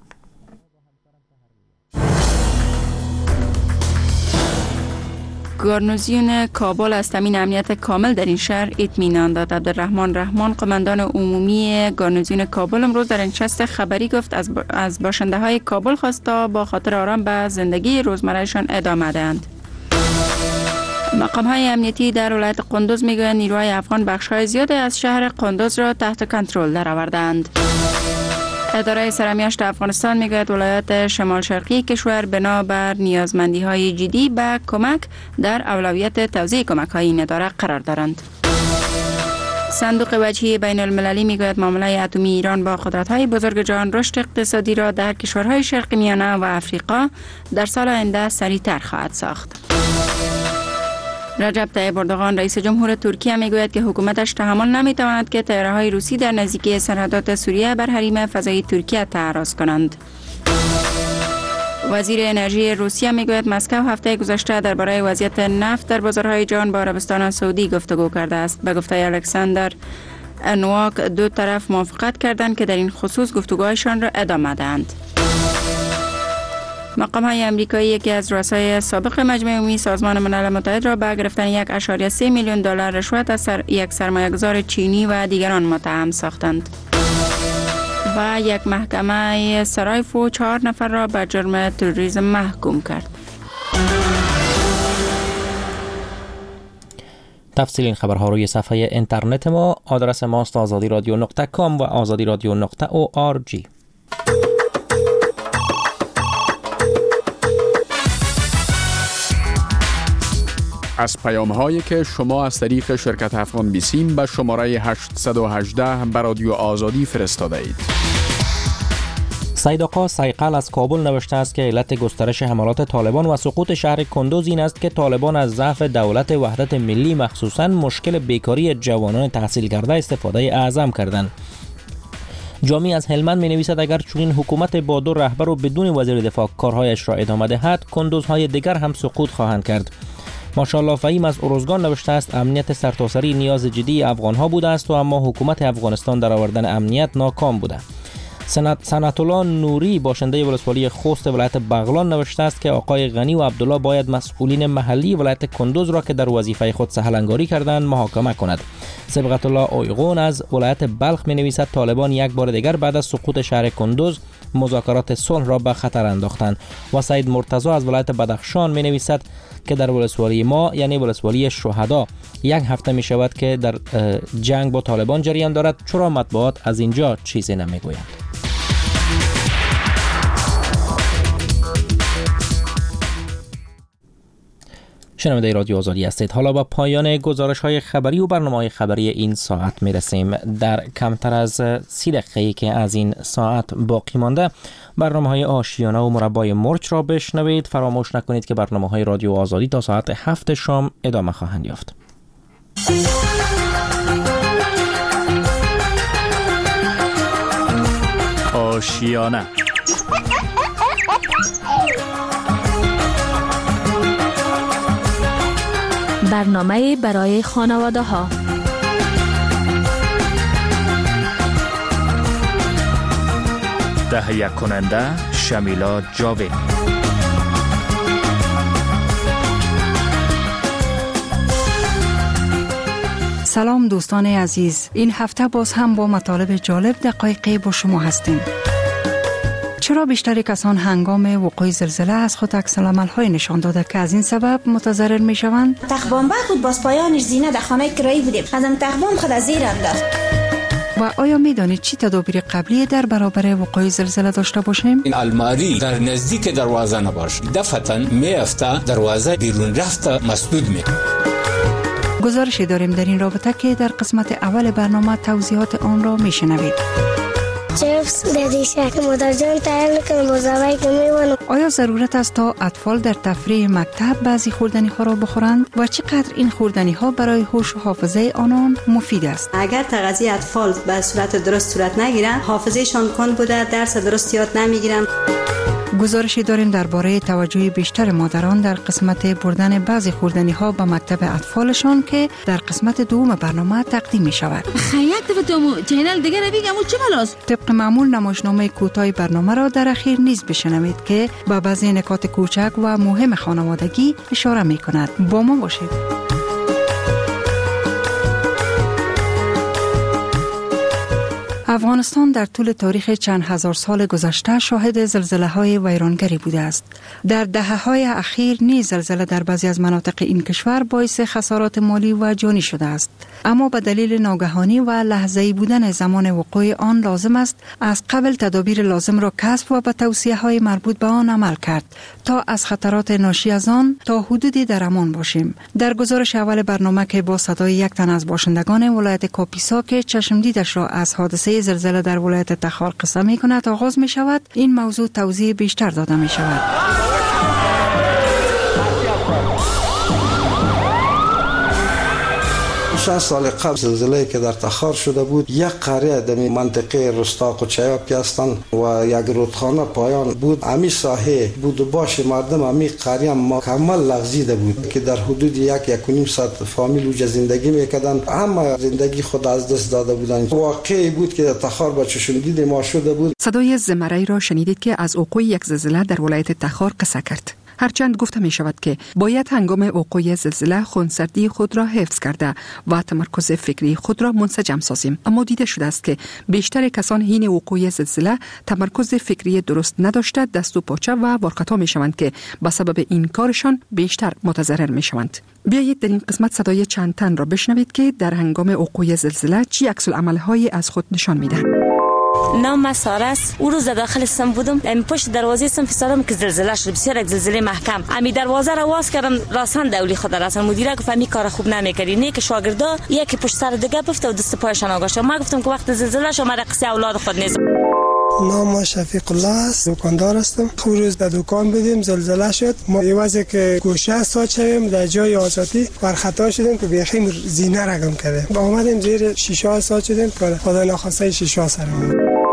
گارنیزیون کابل از تامین امنیت کامل در این شهر اطمینان داد. عبدالرحمن رحمان قماندان عمومی گارنیزیون کابل امروز در نشست خبری گفت از از باشنده های کابل خواست تا با خاطر آرام به زندگی روزمرهشان ادامه دهند. مقام های امنیتی در ولایت قندوز میگویند نیروهای افغان بخش های زیاد از شهر قندوز را تحت کنترل درآوردند. اداره سرمیاشت افغانستان میگوید ولایات شمال شرقی کشور بنابر نیازمندی های جدی به کمک در اولویت توزیع کمک های این اداره قرار دارند. صندوق وجهی بین المللی میگوید معامله اتمی ایران با قدرت های بزرگ جهان رشد اقتصادی را در کشورهای شرق میانه و افریقا در سال آینده سریعتر خواهد ساخت. رجب طیب اردوغان رئیس جمهور ترکیه میگوید که حکومتش تحمل نمیتواند که طیاره‌های روسی در نزدیکی سرحدات سوریه بر حریم فضایی ترکیه تعرض کنند. وزیر انرژی روسیه میگوید مسکو هفته گذشته درباره وضعیت نفت در بازارهای جهان با عربستان سعودی گفتگو کرده است. به گفته الکساندر انواک دو طرف موافقت کردند که در این خصوص گفتگوهایشان را ادامه دهند. مقام های امریکایی یکی از رؤسای سابق مجمع عمومی سازمان ملل متحد را به گرفتن یک اشاریه سه میلیون دلار رشوت از سر یک سرمایه‌گذار چینی و دیگران متهم ساختند. و یک محکمه سرایفو چهار نفر را به جرم تروریسم محکوم کرد. تفصیل این خبرها روی صفحه اینترنت ما. آدرس ماست آزادی رادیو نقطه کام و آزادی رادیو نقطه او آر جی. از پیام هایی که شما از طریق شرکت افغان بیسیم به شماره هشت یک هشت به رادیو آزادی فرستاده اید. سید آقا سیقل از کابل نوشته است که علت گسترش حملات طالبان و سقوط شهر کندوز این است که طالبان از ضعف دولت وحدت ملی مخصوصاً مشکل بیکاری جوانان تحصیل کرده استفاده اعظم کردند. جامی از هلمند می نویسد اگر چنین حکومت با دو رهبر و بدون وزیر دفاع کارهایش را ادامه دهد کندوزهای دیگر هم سقوط خواهند کرد. ماشاءالله فهیم از اروزگان نوشته است امنیت سرتاسری نیاز جدی افغان ها بوده است و اما حکومت افغانستان در آوردن امنیت ناکام بوده. سنت الله نوری باشنده ولسوالی خوست ولایت بغلان نوشته است که آقای غنی و عبدالله باید مسئولین محلی ولایت کندوز را که در وظیفه خود سهلنگاری کردند محاکمه کند. سبقت الله اویغون از ولایت بلخ می نویسد طالبان یک بار دیگر بعد از سقوط شهر کندوز مذاکرات صلح را به خطر انداختند. و سید مرتضی از ولایت بدخشان می نویسد که در ولسوالی ما یعنی ولسوالی شهدا یک هفته می شود که در جنگ با طالبان جریان دارد، چرا مطبوعات از اینجا چیزی نمی گویند. شنونده رادیو آزادی هستید. حالا با پایان گزارش های خبری و برنامه های خبری این ساعت می رسیم. در کمتر از سی دقیقه که از این ساعت باقی مانده برنامه های آشیانه و مربای مرچ را بشنوید. فراموش نکنید که برنامه های رادیو آزادی تا ساعت هفت شام ادامه خواهند یافت. آشیانه برنامه برای خانواده ها. تهیه کننده شمیلا جاوید. سلام دوستان عزیز، این هفته باز هم با مطالب جالب دقایقی با شما هستیم. چرا بیشتر کسان هنگام وقوع زلزله از خود عکس‌العمل‌های نشان داده که از این سبب متضرر می‌شوند؟ تخت بود باز پایانش زینه در خانه کرایی بودیم، ازم تخت بمب خود از زیر انداخت. و آیا می‌دانید چی تدابیر قبلی در برابر وقوع زلزله داشته باشیم؟ این الماری در نزدیک دروازه نباشه، دفعتاً میافته دروازه بیرون رفته مسدود می. گزارشی داریم در این رابطه که در قسمت اول برنامه توضیحات آن را میشنوید. چیپس دادیشه که مادر جان تیار کنه بازاوی که میوانو. آیا ضرورت است تا اطفال در تفریح مکتب بعضی خوردنی ها را بخورند و چقدر این خوردنی ها برای هوش و حافظه آنان مفید است؟ اگر تغذیه اطفال به صورت درست صورت نگیرند، حافظهشان کند بوده، درس درست یاد نمیگیرند. گزارشی داریم درباره توجه بیشتر مادران در قسمت بردن بعضی خوردنی ها به مکتب اطفالشان که در قسمت دوم برنامه تقدیم می شود. خیلی دفعه تو چینل دیگه رو بگم چه بلاست؟ طبق معمول نمایشنامه کوتاه برنامه را در اخیر نیز بشنوید که به بعضی نکات کوچک و مهم خانوادگی اشاره می کند. با ما باشید. افغانستان در طول تاریخ چند هزار سال گذشته شاهد زلزله‌های ویرانگری بوده است. در دهه‌های اخیر نیز زلزله در بعضی از مناطق این کشور باعث خسارات مالی و جانی شده است. اما به دلیل ناگهانی و لحظه‌ای بودن زمان وقوع آن لازم است از قبل تدابیر لازم را کسب و به توصیه‌های مربوط به آن عمل کرد تا از خطرات ناشی از آن تا حدودی در امان باشیم. در گزارش اول برنامه که با صدای یک تن از باشندگان ولایت کاپیسا که چشم دیدش را از حادثه زلزله در ولایت تخار قصه می کند آغاز می شود، این موضوع توضیح بیشتر داده می شود. شش سال قبل زلزله که در تخار شده بود، یک قریه در منطقه رستا قچیاب که هستند و یک رودخانه پایان بود، امی ساحه بود و باش مردم امی قریه مکمل لغزیده بود که در حدود یک یک و نیم صد فامیل اوج زندگی میکردن، اما زندگی خود از دست داده بودن. واقعی بود که در تخار با چشم دید ما شده بود. صدای زمره‌ای را شنیدید که از وقوع یک زلزله در ولایت تخار قصه کرد. هرچند گفته می شود که باید هنگام وقوع زلزله خونسردی خود را حفظ کرده و تمرکز فکری خود را منسجم سازیم، اما دیده شده است که بیشتر کسان حین وقوع زلزله تمرکز فکری درست نداشته دست و پاچه و وارخطا می شوند که به سبب این کارشان بیشتر متضرر می شوند. بیایید در این قسمت صدای چند تن را بشنوید که در هنگام وقوع زلزله چی عکس العمل‌هایی از خود نشان میدن. نام من ساره است. او روز داخل سم بودم، امی پشت دروازه سم فسادم که زلزله شد، بسیار یک زلزله محکم. امی دروازه را واز کردم، راسن دولی خود راسن مدیره گفت امی کار خوب نمیکردی، نه که شاگردا یکی پشت سر دیگه بفته و دست پایشان آگاشه. ما گفتم که وقت زلزله شو مرا قصه اولاد خود نیست. نام شفیق الله است، دکاندار هستم. روز در دکان بودیم زلزله شد، ما یوازه که گوشه ساعت شدیم در جای آزادی ورخطا شدیم که بیخیم زینه رقم کرده. با آمدیم زیر شیشه ساعت شدیم که خدا ناخواسته شیشه سرمون.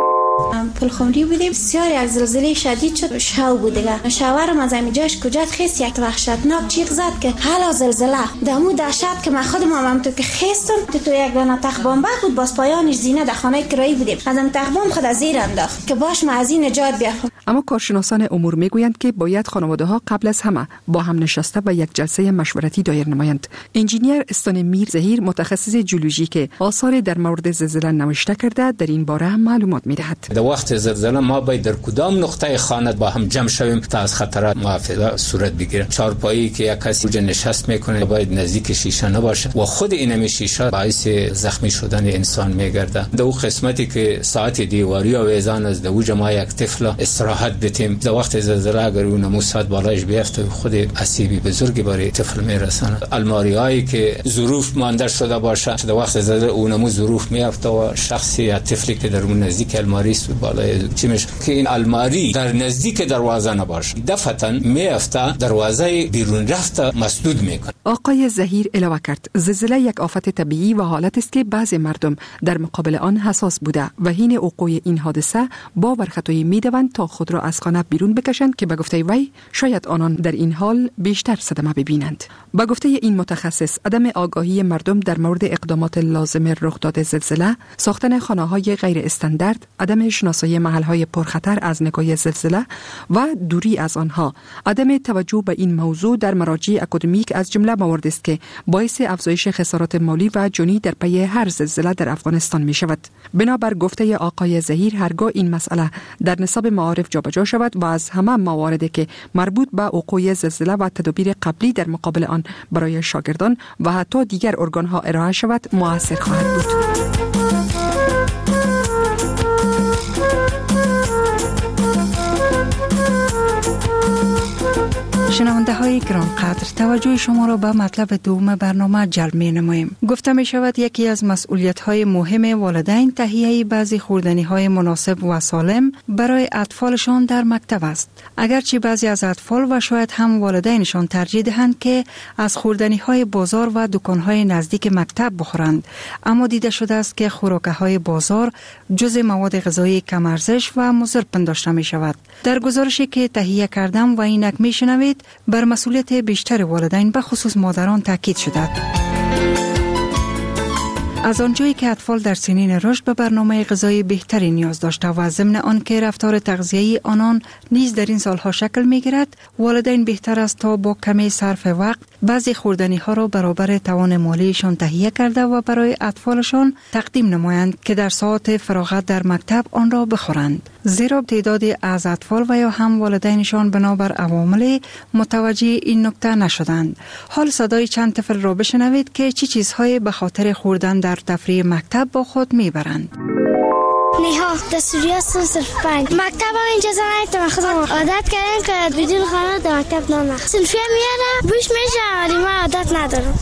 پلخمری بودیم، بسیار یک زلزله شدید شد، شو بود دیگه. شاورم از همین جاش کجات خیست یک وحشتناک چیغ زد که حالا زلزله. دمو دهشت که من خودم هم تو که خیستم تو تو یک دانه تخت بمب بود، باز پایانش زینه در خانه کرایی بودیم. ازم تخت بمب خود از زیر انداخت که باش ما از این نجات بیافم. اما کارشناسان امور میگویند که باید خانواده ها قبل از همه با هم نشسته و یک جلسه مشورتی دایر نمایند. انجینیر استان میر زهیر متخصص جیولوژی که آثار در مورد زلزله نوشته کرده در این باره معلومات میدهد. در وقت زلزله ما باید در کدام نقطه خانه با هم جمع شویم تا از خطرات محافظت صورت بگیره. چارپایی که یک کسی اونجا نشست میکنه باید نزدیک شیشه نباشه و خود این شیشه باعث زخمی شدن انسان میگرده. در اون قسمتی که ساعت دیواری و ویزان از دوج ما یک طفل استراحت بدیم، در وقت زلزله اگر اون نمو ساعت بالایش بیفته خود اسیبی بزرگی برای طفل میرسونه. الماریایی که ظروف مانده شده باشه در وقت زلزله اون نمو ظروف میافته و شخصی یا طفلی که در اون نزدیک الماری است بالای چی میشه که این الماری در نزدیک دروازه نباشه، دفعتاً میافته دروازه بیرون رفته مسدود میکنه. آقای زهیر علاوه کرد زلزله یک آفت طبیعی و حالت است که بعضی مردم در مقابل آن حساس بوده و حین وقوع این حادثه با ورخطایی میدوند تا خود خود را از خانه بیرون بکشند که به گفته وی شاید آنان در این حال بیشتر صدمه ببینند. به گفته این متخصص، عدم آگاهی مردم در مورد اقدامات لازم رخ داده زلزله، ساختن خانه‌های غیر استاندارد، عدم شناسایی محل‌های پرخطر از نگاه زلزله و دوری از آنها، عدم توجه به این موضوع در مراجع اکادمیک از جمله موارد است که باعث افزایش خسارات مالی و جانی در پی هر زلزله در افغانستان می شود. بنابر گفته آقای ظهیر، هرگاه این مسئله در نصاب معارف جابجا شود و از همه مواردی که مربوط به وقوع زلزله و تدابیر قبلی در مقابل آن برای شاگردان و حتی دیگر ارگان‌ها ارائه شود، مؤثر خواهد بود. شنونده های گرانقدر، توجه شما را به مطلب دوم برنامه جلب می نماییم. گفته می شود یکی از مسئولیت های مهم والدین تهیه بعضی خوردنی های مناسب و سالم برای اطفالشان در مکتب است. اگرچه بعضی از اطفال و شاید هم والدینشان ترجیح دهند که از خوردنی های بازار و دکان های نزدیک مکتب بخورند، اما دیده شده است که خوراک های بازار جزء مواد غذایی کم ارزش و مضر پنداشته می شود. در گزارشی که تهیه کردم و اینک می شنوید، بر مسئولیت بیشتر والدین به خصوص مادران تاکید شده. از آنجایی که اطفال در سنین رشد به برنامه غذایی بهتری نیاز داشته و ضمن آن که رفتار تغذیه‌ای آنان نیز در این سالها شکل می‌گیرد، والدین بهتر است تا با کمی صرف وقت بعضی خوردنی ها را برابر توان مالیشان تهیه کرده و برای اطفالشان تقدیم نمایند که در ساعات فراغت در مکتب آن را بخورند. زیرا تعدادی از اطفال و یا هم والدینشان بنابر عوامل متوجه این نکته نشدند. حال صدای چند طفل را بشنوید که چی چیزهای به خاطر خوردن در تفریح مکتب با خود میبرند. نیها دستوری صرف پنج مکتب هم اینجا زنایت خودم عادت کردم که بدون خانه در مکتب نامه سلفیه میارم بوش میشه ولی من عادت ندارم.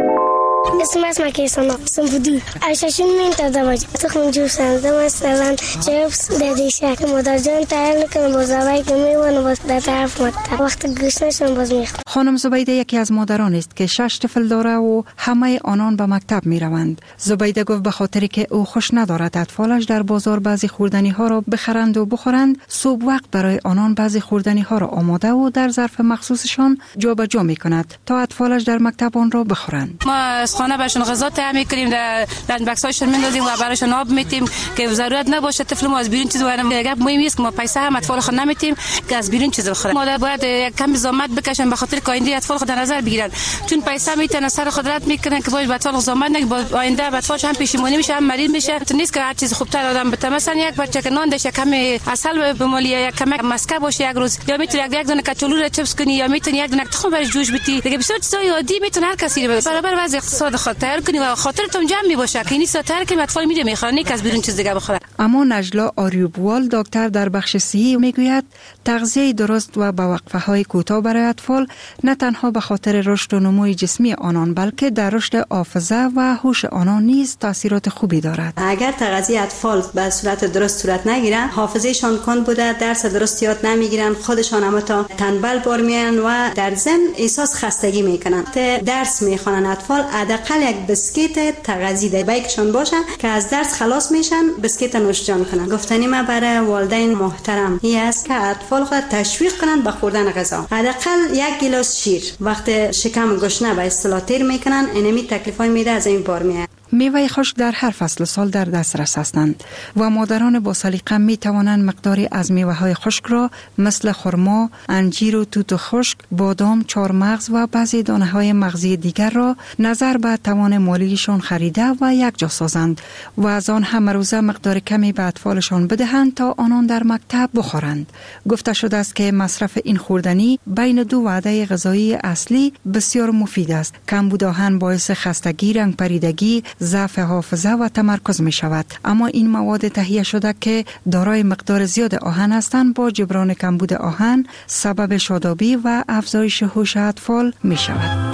اسم اسم کیسان اسم بودو اششون مین تداوج تخم جوش سنده مثلا چیپس دادیشه که مادر جان تایل کنه بازوایی که میوانه باز در طرف مکتب وقت گوش نشون باز میخواد. خانم زبیده یکی از مادران است که شش طفل داره و همه آنان به مکتب میروند. زبیده گفت به خاطری که او خوش ندارد اطفالش در بازار بعضی خوردنی ها را بخرند و بخورند، صبح وقت برای آنان بعضی خوردنی ها را آماده و در ظرف مخصوصشان جابجا میکند تا اطفالش در مکتب آن را بخورند. ما از خانه براشون غذا تهیه میکنیم، در لنچ باکس هاشون میندازیم و براشون آب میتیم که ضرورت نباشه طفل ما از بیرون چیز بخوره. گپ مهم است که ما پیسه هم اطفال خود نمیتیم که از بیرون چیز بخوره. مادر باید یک کم زحمت بکشن به خاطر که آینده اطفال خود در نظر بگیرن، چون پیسه میتونه سر خود رد میکنن که باید اطفال زحمت نگه، با آینده اطفالش هم پشیمانی میشه هم مریض میشه. تو نیست که هر چیز خوبتر آدم بده. مثلا یک بچه که نان دشه کم اصل به مالی یک کم مسکه باشه یک روز، یا میتونه یک دونه کچولو رو چپس کنی، یا میتونه یک دونه تخم برش جوش بدی. دیگه بسیار چیزای عادی میتونه هر کسی بده. برابر وضع اقتصاد خود تیار کنی و خاطرتون جمع می باشه که نیست تر که اطفال میره میخورن یک از بیرون چیز دیگه بخوره. اما نجلا آریوبوال دکتر در بخش صحی میگوید تغذیه درست و با وقفه های کوتاه برای اطفال نه تنها به خاطر رشد و نموی جسمی آنان بلکه در رشد حافظه و هوش آنان نیز تاثیرات خوبی دارد. اگر تغذیه اطفال به صورت درست صورت نگیرن، حافظهشان کند بوده، درس درست یاد نمیگیرن، خودشان هم تا تنبل بار میان و در ضمن احساس خستگی میکنن. درس میخوانن اطفال حداقل یک بسکیت تغذیه بیکشان باشه که از درس خلاص میشن بسکیت نوش جان کنن. گفتنی ما برای والدین محترم این است که اطفال خود تشویق کنن به خوردن غذا. حداقل یک گیلاس شیر وقت شکم گشنه به اصطلاح تیر میکنن، اینمی تکلیفای میده از این بار میاد. میوه خشک در هر فصل سال در دسترس هستند و مادران با سلیقه می توانند مقداری از میوه های خشک را مثل خرما، انجیر و توت خشک، بادام، چهارمغز و بعضی دانه های مغزی دیگر را نظر به توان مالیشان خریده و یکجا سازند و از آن هم روزه مقدار کمی به اطفالشان بدهند تا آنان در مکتب بخورند. گفته شده است که مصرف این خوردنی بین دو وعده غذایی اصلی بسیار مفید است. کمبود آهن باعث خستگی، رنگ پریدگی، ضعف حافظه و تمرکز می شود. اما این مواد تهیه شده که دارای مقدار زیاد آهن هستند با جبران کمبود آهن سبب شادابی و افزایش هوش اطفال می شود.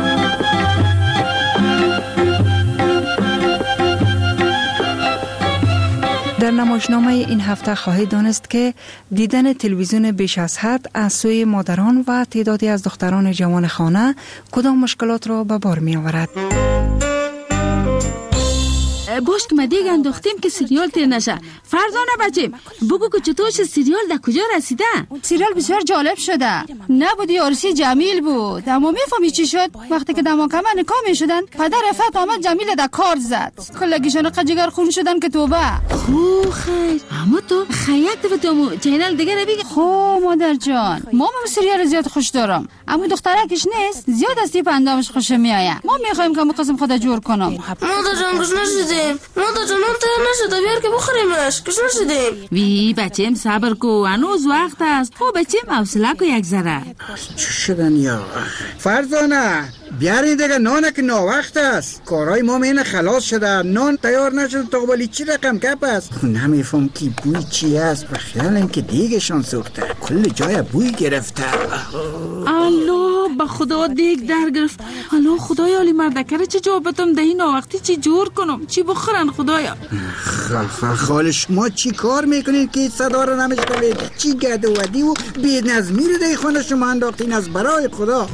در نمایشنامه این هفته خواهید دانست که دیدن تلویزیون بیش از حد از سوی مادران و تعدادی از دختران جوان خانه کدام مشکلات را به بار می آورد. باش که ما دیگه انداختیم که سریال تیر نشه. فرزانه بچه بگو که چطور سریال در کجا رسیده؟ سریال بسیار جالب شده. نبودی عروسی جمیل بود. اما میفهمی چی شد؟ وقتی که در محکمه نکاح میشدن پدر رفت آمد جمیل در کار زد. کلگیشان قجگر خون شدن که توبه. خو خیر. اما تو خیلی دفعه تو چینل دیگه رو بگی. خو مادر جان ما هم سریال زیاد خوش دارم. اما دخترکش نیست زیاد از تیپ اندامش خوش میآید. ما میخوایم که قسم خدا جور کنم. مادر جان گوش نشدیم. مادر جان اون تر نشده بیار که بخوریمش. گوش نشدیم. وی بچیم صبر کو هنوز وقت است. خب بچیم حوصله کو یک ذره. چی شدن یا فرزانه بیارین دیگه نانه که ناوقت است. کارهای ما مینه خلاص شده. نان تیار نشده تا ولی چی رقم کپ است. نمیفهم که بوی چی است. و خیالم که دیگه شان سوخته. کل جای بوی گرفته. الله به خدا دیگ در گرفت. الله خدایا علی مردکره چه جوابتم دهی ناوقتی چی جور کنم چی بخورن خدایا. خال شما چی کار میکنین که صدا رو نمیشنوید؟ چی گرد و ودی و بی نظمی رو دی خانه شما انداختین از برای خدا.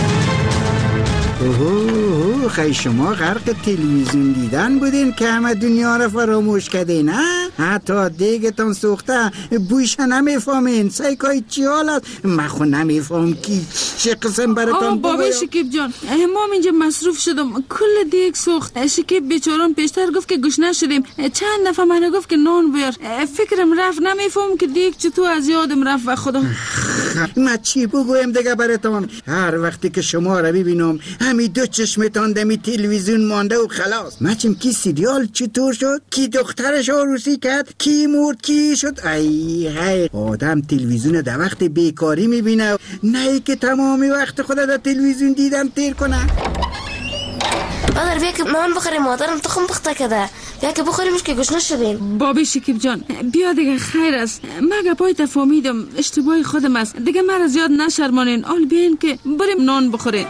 اوه خیلی شما غرق تلویزیون دیدن بودین که همه دنیا رو فراموش کردین ها؟ حتی دیگتون سوخته بویش نمیفهمین. سیکای چی حال است؟ من خود نمیفهم کی چه قسم براتون بگویم. بابا شکیب جان ما اینجا مصروف شدم کل دیگ سوخت. شکیب بیچارم پیشتر گفت که گوش نشدیم. چند دفعه من گفت که نان بیار. فکرم رفت نمیفهم که دیگ چطور از یادم رفت و خدا. من چی بگویم دیگه براتون؟ هر وقتی که شما رو ببینم همین دو چشمتان دمی تلویزیون مانده و خلاص. مچم کی سریال چطور شد؟ کی دخترش عروسی کرد؟ کی مرد؟ کی شد؟ ای های آدم تلویزیون در وقت بیکاری میبینه نه که تمامی وقت خود در تلویزیون دیدن تیر کنه. مادر بیا که نان بخوریم. مادرم تخم پخته کرده. بیا که بخوریمش که گوش نشدیم. بابی شکیب جان بیا دیگه خیر است. من گپای تفاهمیدم اشتباه خودم است. دیگه مرا زیاد نشرمانین. آل بیاین که بریم نان بخوریم.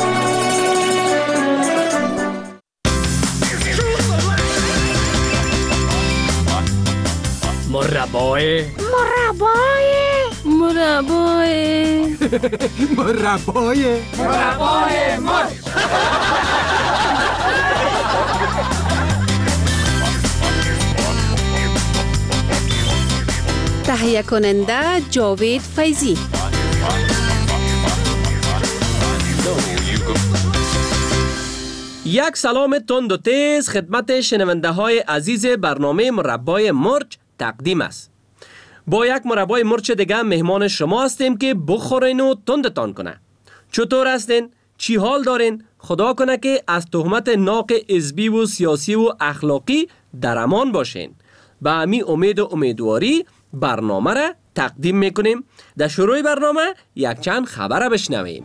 مربای مربای مربای مربای مربای مرد. تهیه کننده جاوید فیضی. یک سلام تند و تیز خدمت شنونده های عزیز برنامه مربای مرچ تقدیم است. با یک مربای مرچ دیگه مهمان شما هستیم که بخورین و تندتان کنه. چطور هستین؟ چی حال دارین؟ خدا کنه که از تهمت ناق حزبی و سیاسی و اخلاقی در امان باشین. با امی امید و امیدواری برنامه را تقدیم میکنیم. در شروع برنامه یک چند خبر بشنویم.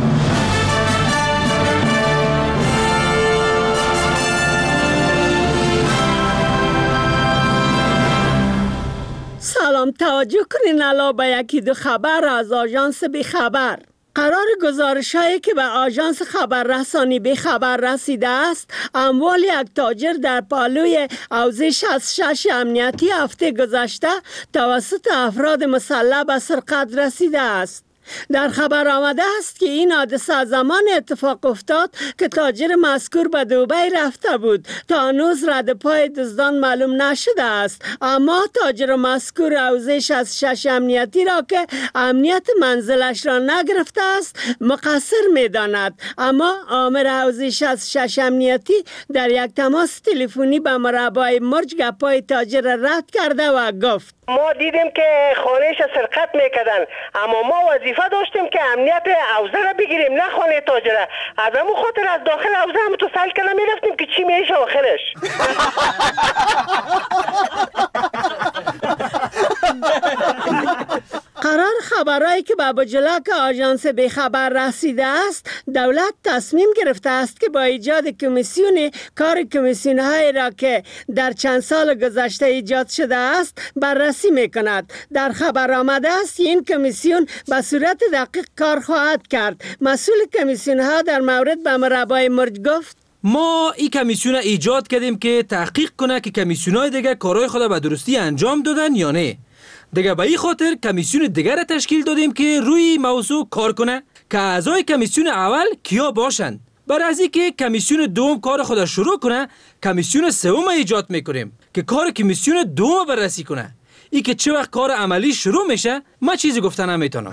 سلام، توجه کنین الا به یکی دو خبر از آژانس بی خبر. قرار گزارش هایی که به آژانس خبررسانی بی خبر رسیده است اموال یک تاجر در پالوی حوزه شصت و شش امنیتی هفته گذشته توسط افراد مسلح به سرقت رسیده است. در خبر آمده است که این حادثه زمان اتفاق افتاد که تاجر مذکور به دبی رفته بود. تا هنوز رد پای دزدان معلوم نشده است، اما تاجر مذکور حوزه شصت و شش امنیتی را که امنیت منزلش را نگرفته است مقصر می داند. اما آمر حوزه شصت و شش امنیتی در یک تماس تلفنی به مربای مرج گپای تاجر را رد کرده و گفت: ما دیدیم که خانهش سرقت میکردن، اما ما وظیفه داشتیم که امنیت حوزه را بگیریم، نه خانه تاجره. از همون خاطر از داخل حوزه هم تو سل کنه میرفتیم که چی میشه آخرش. قرار خبرایی که به بجلک آژانس بی خبر رسیده است، دولت تصمیم گرفته است که با ایجاد کمیسیون کار کمیسیون‌های را که در چند سال گذشته ایجاد شده است بررسی میکند. در خبر آمده است این کمیسیون به صورت دقیق کار خواهد کرد. مسئول کمیسیون‌ها در مورد به مربای مرج گفت: ما این کمیسیون ایجاد کردیم که تحقیق کنه که کمیسیون‌های دیگه کارهای خود به درستی انجام دادن یا نه. دیگه به این خاطر کمیسیون دیگر را تشکیل دادیم که روی موضوع کار کنه که اعضای کمیسیون اول کیا باشند. برای از اینکه کمیسیون دوم کار خود شروع کنه، کمیسیون سوم ایجاد میکنیم که کار کمیسیون دوم بررسی کنه. ای که چه وقت کار عملی شروع میشه ما چیزی گفتن نمیتونم.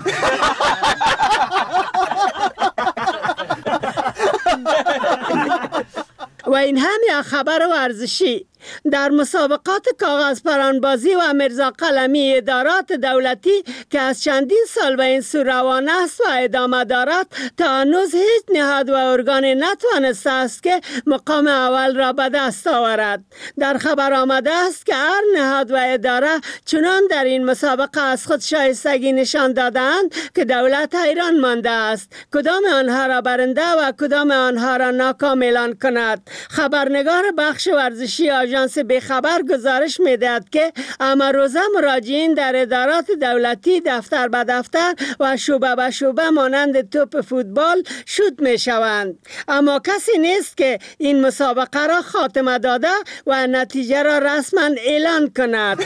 و این همه خبر ورزشی. در مسابقات کاغذ پرانبازی و مرزا قلمی ادارات دولتی که از چندین سال به این سو روانه است و ادامه دارد، تا هنوز هیچ نهاد و ارگان نتوانسته است که مقام اول را به دست آورد. در خبر آمده است که هر نهاد و اداره چنان در این مسابقه از خود شایستگی نشان دادند که دولت حیران مانده است کدام آنها را برنده و کدام آنها را ناکام اعلان کند. خبرنگار بخش ورزشی آژانس بخبر گزارش می‌دهد که امروزه مراجعین در ادارات دولتی دفتر به دفتر و شعبه به شعبه مانند توپ فوتبال شوت می‌شوند، اما کسی نیست که این مسابقه را خاتمه داده و نتیجه را رسما اعلان کند.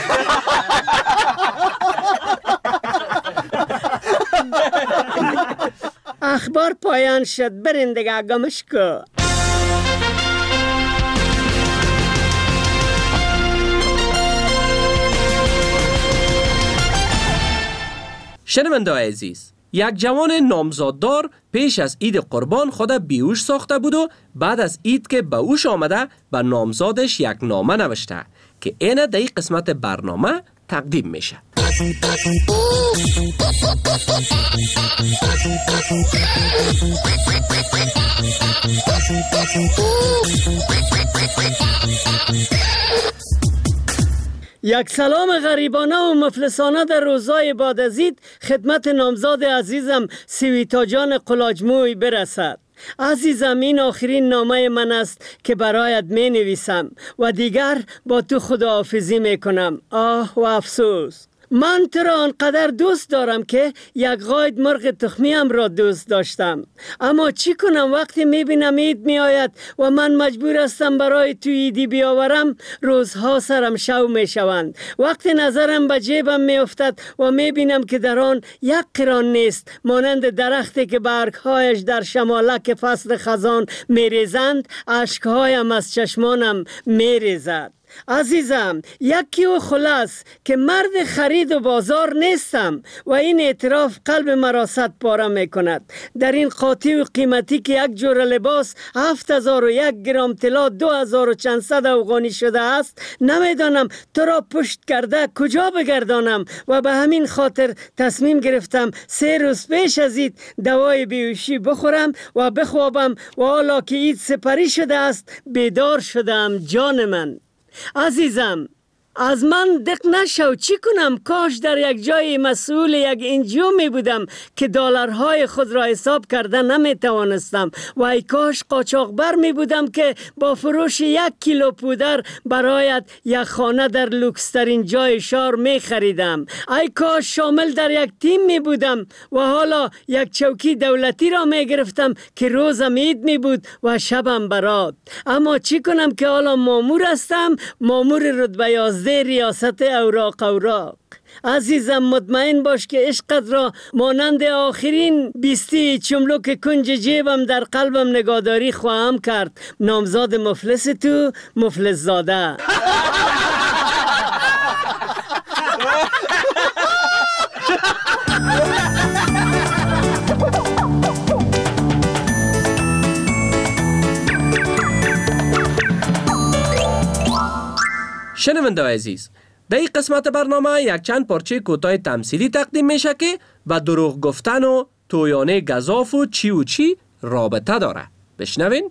اخبار پایان شد. برین دیگه گمش کو. شنونده عزیز، یک جوان نامزاددار پیش از عید قربان خود بیهوش ساخته بود و بعد از عید که به هوش آمده به نامزادش یک نامه نوشته که اینه در این قسمت برنامه تقدیم میشه. یک سلام غریبانه و مفلسانه در روزای بعد از عید خدمت نامزاد عزیزم سویتا جان قلاجموی برسد. عزیزم، این آخرین نامه من است که برایت می نویسم و دیگر با تو خداحافظی می کنم. آه و افسوس، من تو را آنقدر دوست دارم که یک قاید مرغ تخمیم را دوست داشتم، اما چی کنم وقتی میبینم عید میآید و من مجبور هستم برای تو عیدی بیاورم، روزها سرم شو میشوند. وقتی نظرم به جیبم میافتد و میبینم که در آن یک قران نیست، مانند درختی که برگهایش در شمالک فصل خزان میریزند، اشکهایم از چشمانم میریزد. عزیزم، یکی و خلاص که مرد خرید و بازار نیستم و این اعتراف قلب مرا صد پاره می کند. در این قاطی و قیمتی که یک جور لباس هفت هزار و یک گرم طلا دو هزار و چند صد افغانی شده است، نمیدانم تو را پشت کرده کجا بگردانم و به همین خاطر تصمیم گرفتم سه روز پیش از عید دوای بیهوشی بخورم و بخوابم و حالا که عید سپری شده است بیدار شدم. جان من عزیزم، از من دق نشو. چی کنم؟ کاش در یک جای مسئول یک انجیو می بودم که دلارهای خود را حساب کرده نمی توانستم و ای کاش قاچاقبر می بودم که با فروش یک کیلو پودر برایت یک خانه در لوکسترین جای شهر می خریدم. ای کاش شامل در یک تیم می بودم و حالا یک چوکی دولتی را می گرفتم که روزم عید می بود و شبم برات. اما چی کنم که حالا مامور هستم، مامور رتبه یازده ریاست اوراق اوراق. عزیزم، مطمئن باش که عشقت را مانند آخرین بیستی چملک کنج جیبم در قلبم نگهداری خواهم کرد. نامزاد مفلس تو، مفلس زاده. شنونده عزیز، در این قسمت برنامه یک چند پارچه کوتاه تمثیلی تقدیم میشه که با دروغ گفتن و تویانه گزاف و چی و چی رابطه داره. بشنوین.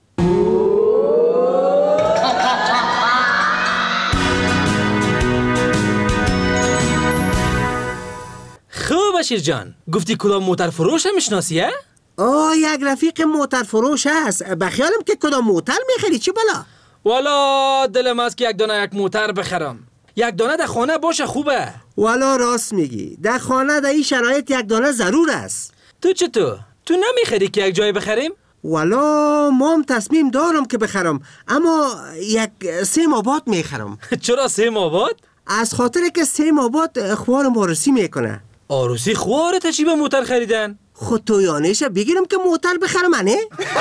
خوب بشیر جان، گفتی کدام موتر فروش هم میشناسی؟ آه، یک رفیق موتر فروش هست. بخیالم که کدام موتر میخری. چی بلا؟ والا دلم است که یک دانه یک موتر بخرم. یک دانه در خانه باشه خوبه. والا راست میگی، در خانه در این شرایط یک دانه ضرور است. تو چطور؟ تو نمیخری که یک جای بخریم؟ والا ما هم تصمیم دارم که بخرم، اما یک سیم آباد میخرم. چرا سیم آباد؟ از خاطر که سیم آباد خوارم آروسی میکنه. آروسی خواره تا چی به موتر خریدن؟ خود تویانش بگیرم که موتر بخرم منه؟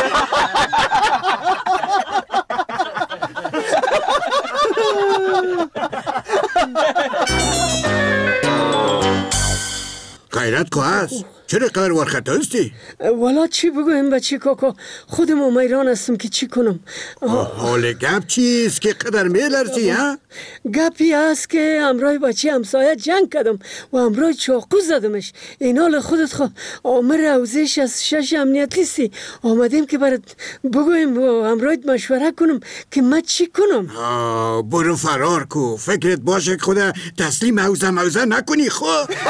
غیرت که هست؟ چرا قدر ورخطا هستی؟ والا چی بگویم بچه کاکا، خودم امیران هستم که چی کنم. حال گپ چیست که قدر میلرزی ها؟ گپی هست که امرای بچه همسایه جنگ کردم و امرای چاقو زدمش. این حال خودت خواه آمر روزش از شش امنیتیستی آمدیم که برات بگویم و امرایت مشوره کنم که من چی کنم. برو فرار کو، فکرت باشه که خدا تسلیم موزه موزه نکنی خو.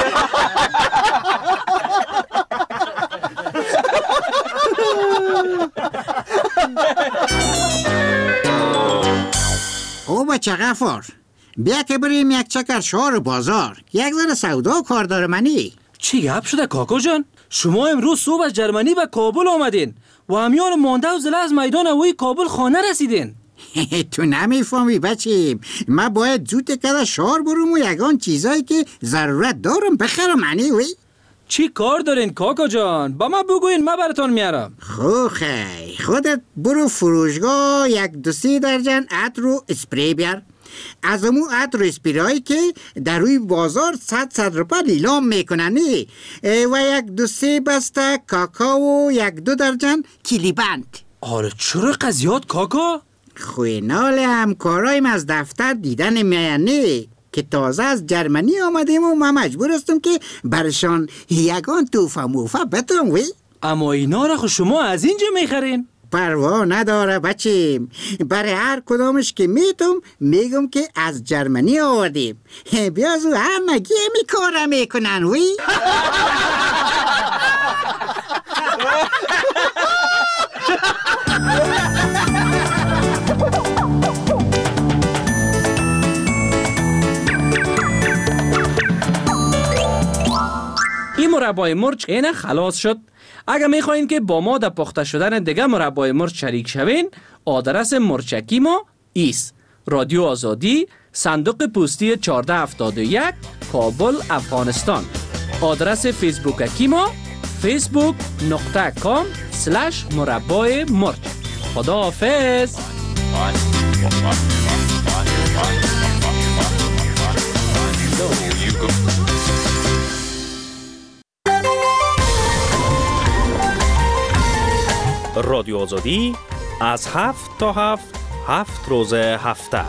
او بچه غفار، بیا که بریم یک چکر شهر بازار، یک ذره سودا کار داره منی. چی گپ شده کاکا جان؟ شما امروز صبح از جرمنی به کابل آمدین و همیان مانده و زله از میدان هوایی کابل خانه رسیدین. تو نمیفهمی بچیم، من باید زود کده شهر برم و یگان چیزایی که ضرورت دارم بخرم منی وی. چی کار دارین کاکا جان؟ با ما بگوین ما براتون میارم. خو خی خودت برو فروشگاه یک دو سی درجن عطر و اسپری بیار. از امو عطر و اسپریایی که در روی بازار صد صد روپا لیلام میکننی و یک دو سی بسته کاکاو و یک دو درجن کلیبند. آره چرا قضیات کاکا؟ خوی نال همکارایم از دفتر دیدن میانی که تازه از جرمنی آمدیم و من مجبور هستم که برشان یگان توفه موفه بتم وی. اما اینا را خود شما از اینجا میخرین؟ پروا نداره بچیم، برای هر کدامش که میتم میگم که از جرمنی آوردیم. بیازو همگی می کاره میکنن وی. این مربای مرچ اینه خلاص شد. اگر میخواین که با ما در پخته شدن دیگه مربای مرچ شریک شوین، آدرس مرچکی ما ایست: رادیو آزادی، صندوق پستی چهارده هفتاد و یک، کابل، افغانستان. آدرس فیسبوک اکی ما فیسبوک نقطه کام سلش مربای مرچ. خدا حافظ. رادیو آزادی از هفت تا هفت هفت روز هفته.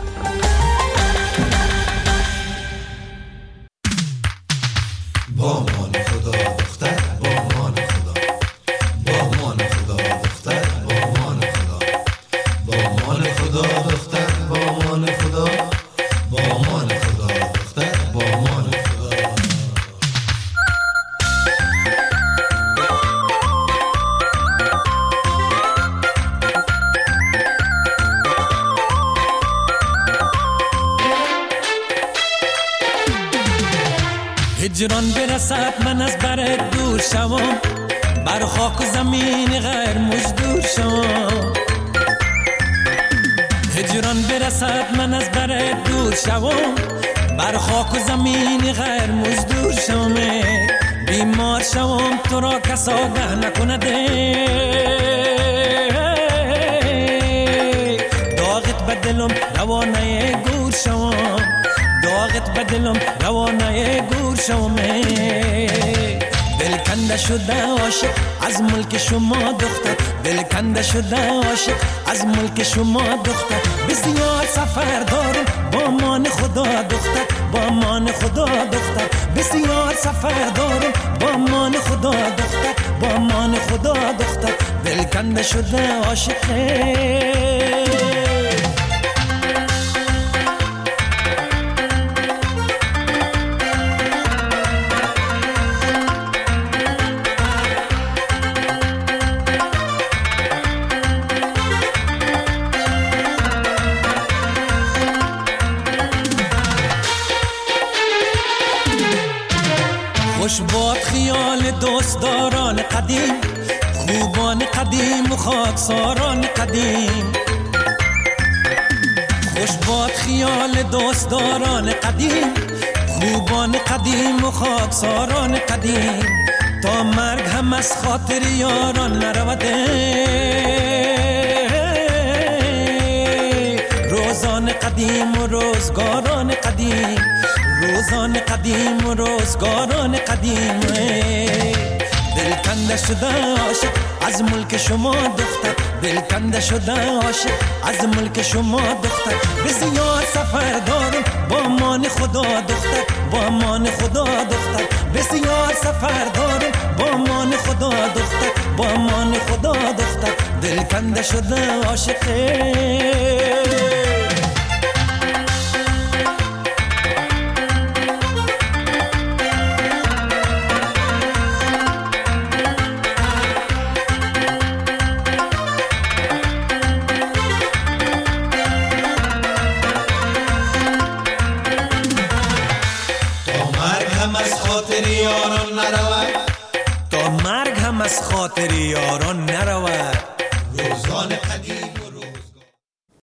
با مان خدا دختر با مان خدا، با مان خدا دختر با مان خدا، با مان خدا دختر با مان خدا، با مان خدا دختر با مان خدا. هجران برسد من از برت دور شوم، بر خاک و زمین غیر مزدور شوم. هجران برسد من از برت دور شوم، بر خاک و زمین غیر مزدور شوم. بیمار شوم تو را کس آگه نکنده، داغت بدلم روانه گور شوم، داغت بدلم روانه گور شوم. دل کنده شده عاشق از ملک شما دختر، دل کنده شده عاشق از ملک شما دختر. بسیار سفر دارم با مان خدا دختر، با مان خدا دختر. بسیار سفر دارم با مان خدا دختر، با مان خدا دختر. دل کنده شده عاشقه. خوش باد خیال دوستداران قدیم، خوبان قدیم و خاکساران قدیم. خوش باد خیال دوستداران قدیم، خوبان قدیم و خاکساران قدیم. تا مرگ هم از خاطر یاران نرود. روزان قدیم و روزگاران قدیم، روزان قدیم و روزگاران قدیم. دل کنده شده عاشق از ملک شما دختر، دل کنده شده عاشق از ملک شما دختر. بسیار سفر دارم با مان خدا دختر، با مان خدا دختر. بسیار سفر دارم با مان خدا دختر، با مان خدا دختر. دل کنده شده عاشقه. یاران نرود، تا مرگ هم از خاطر یاران نرود. روزان قدیم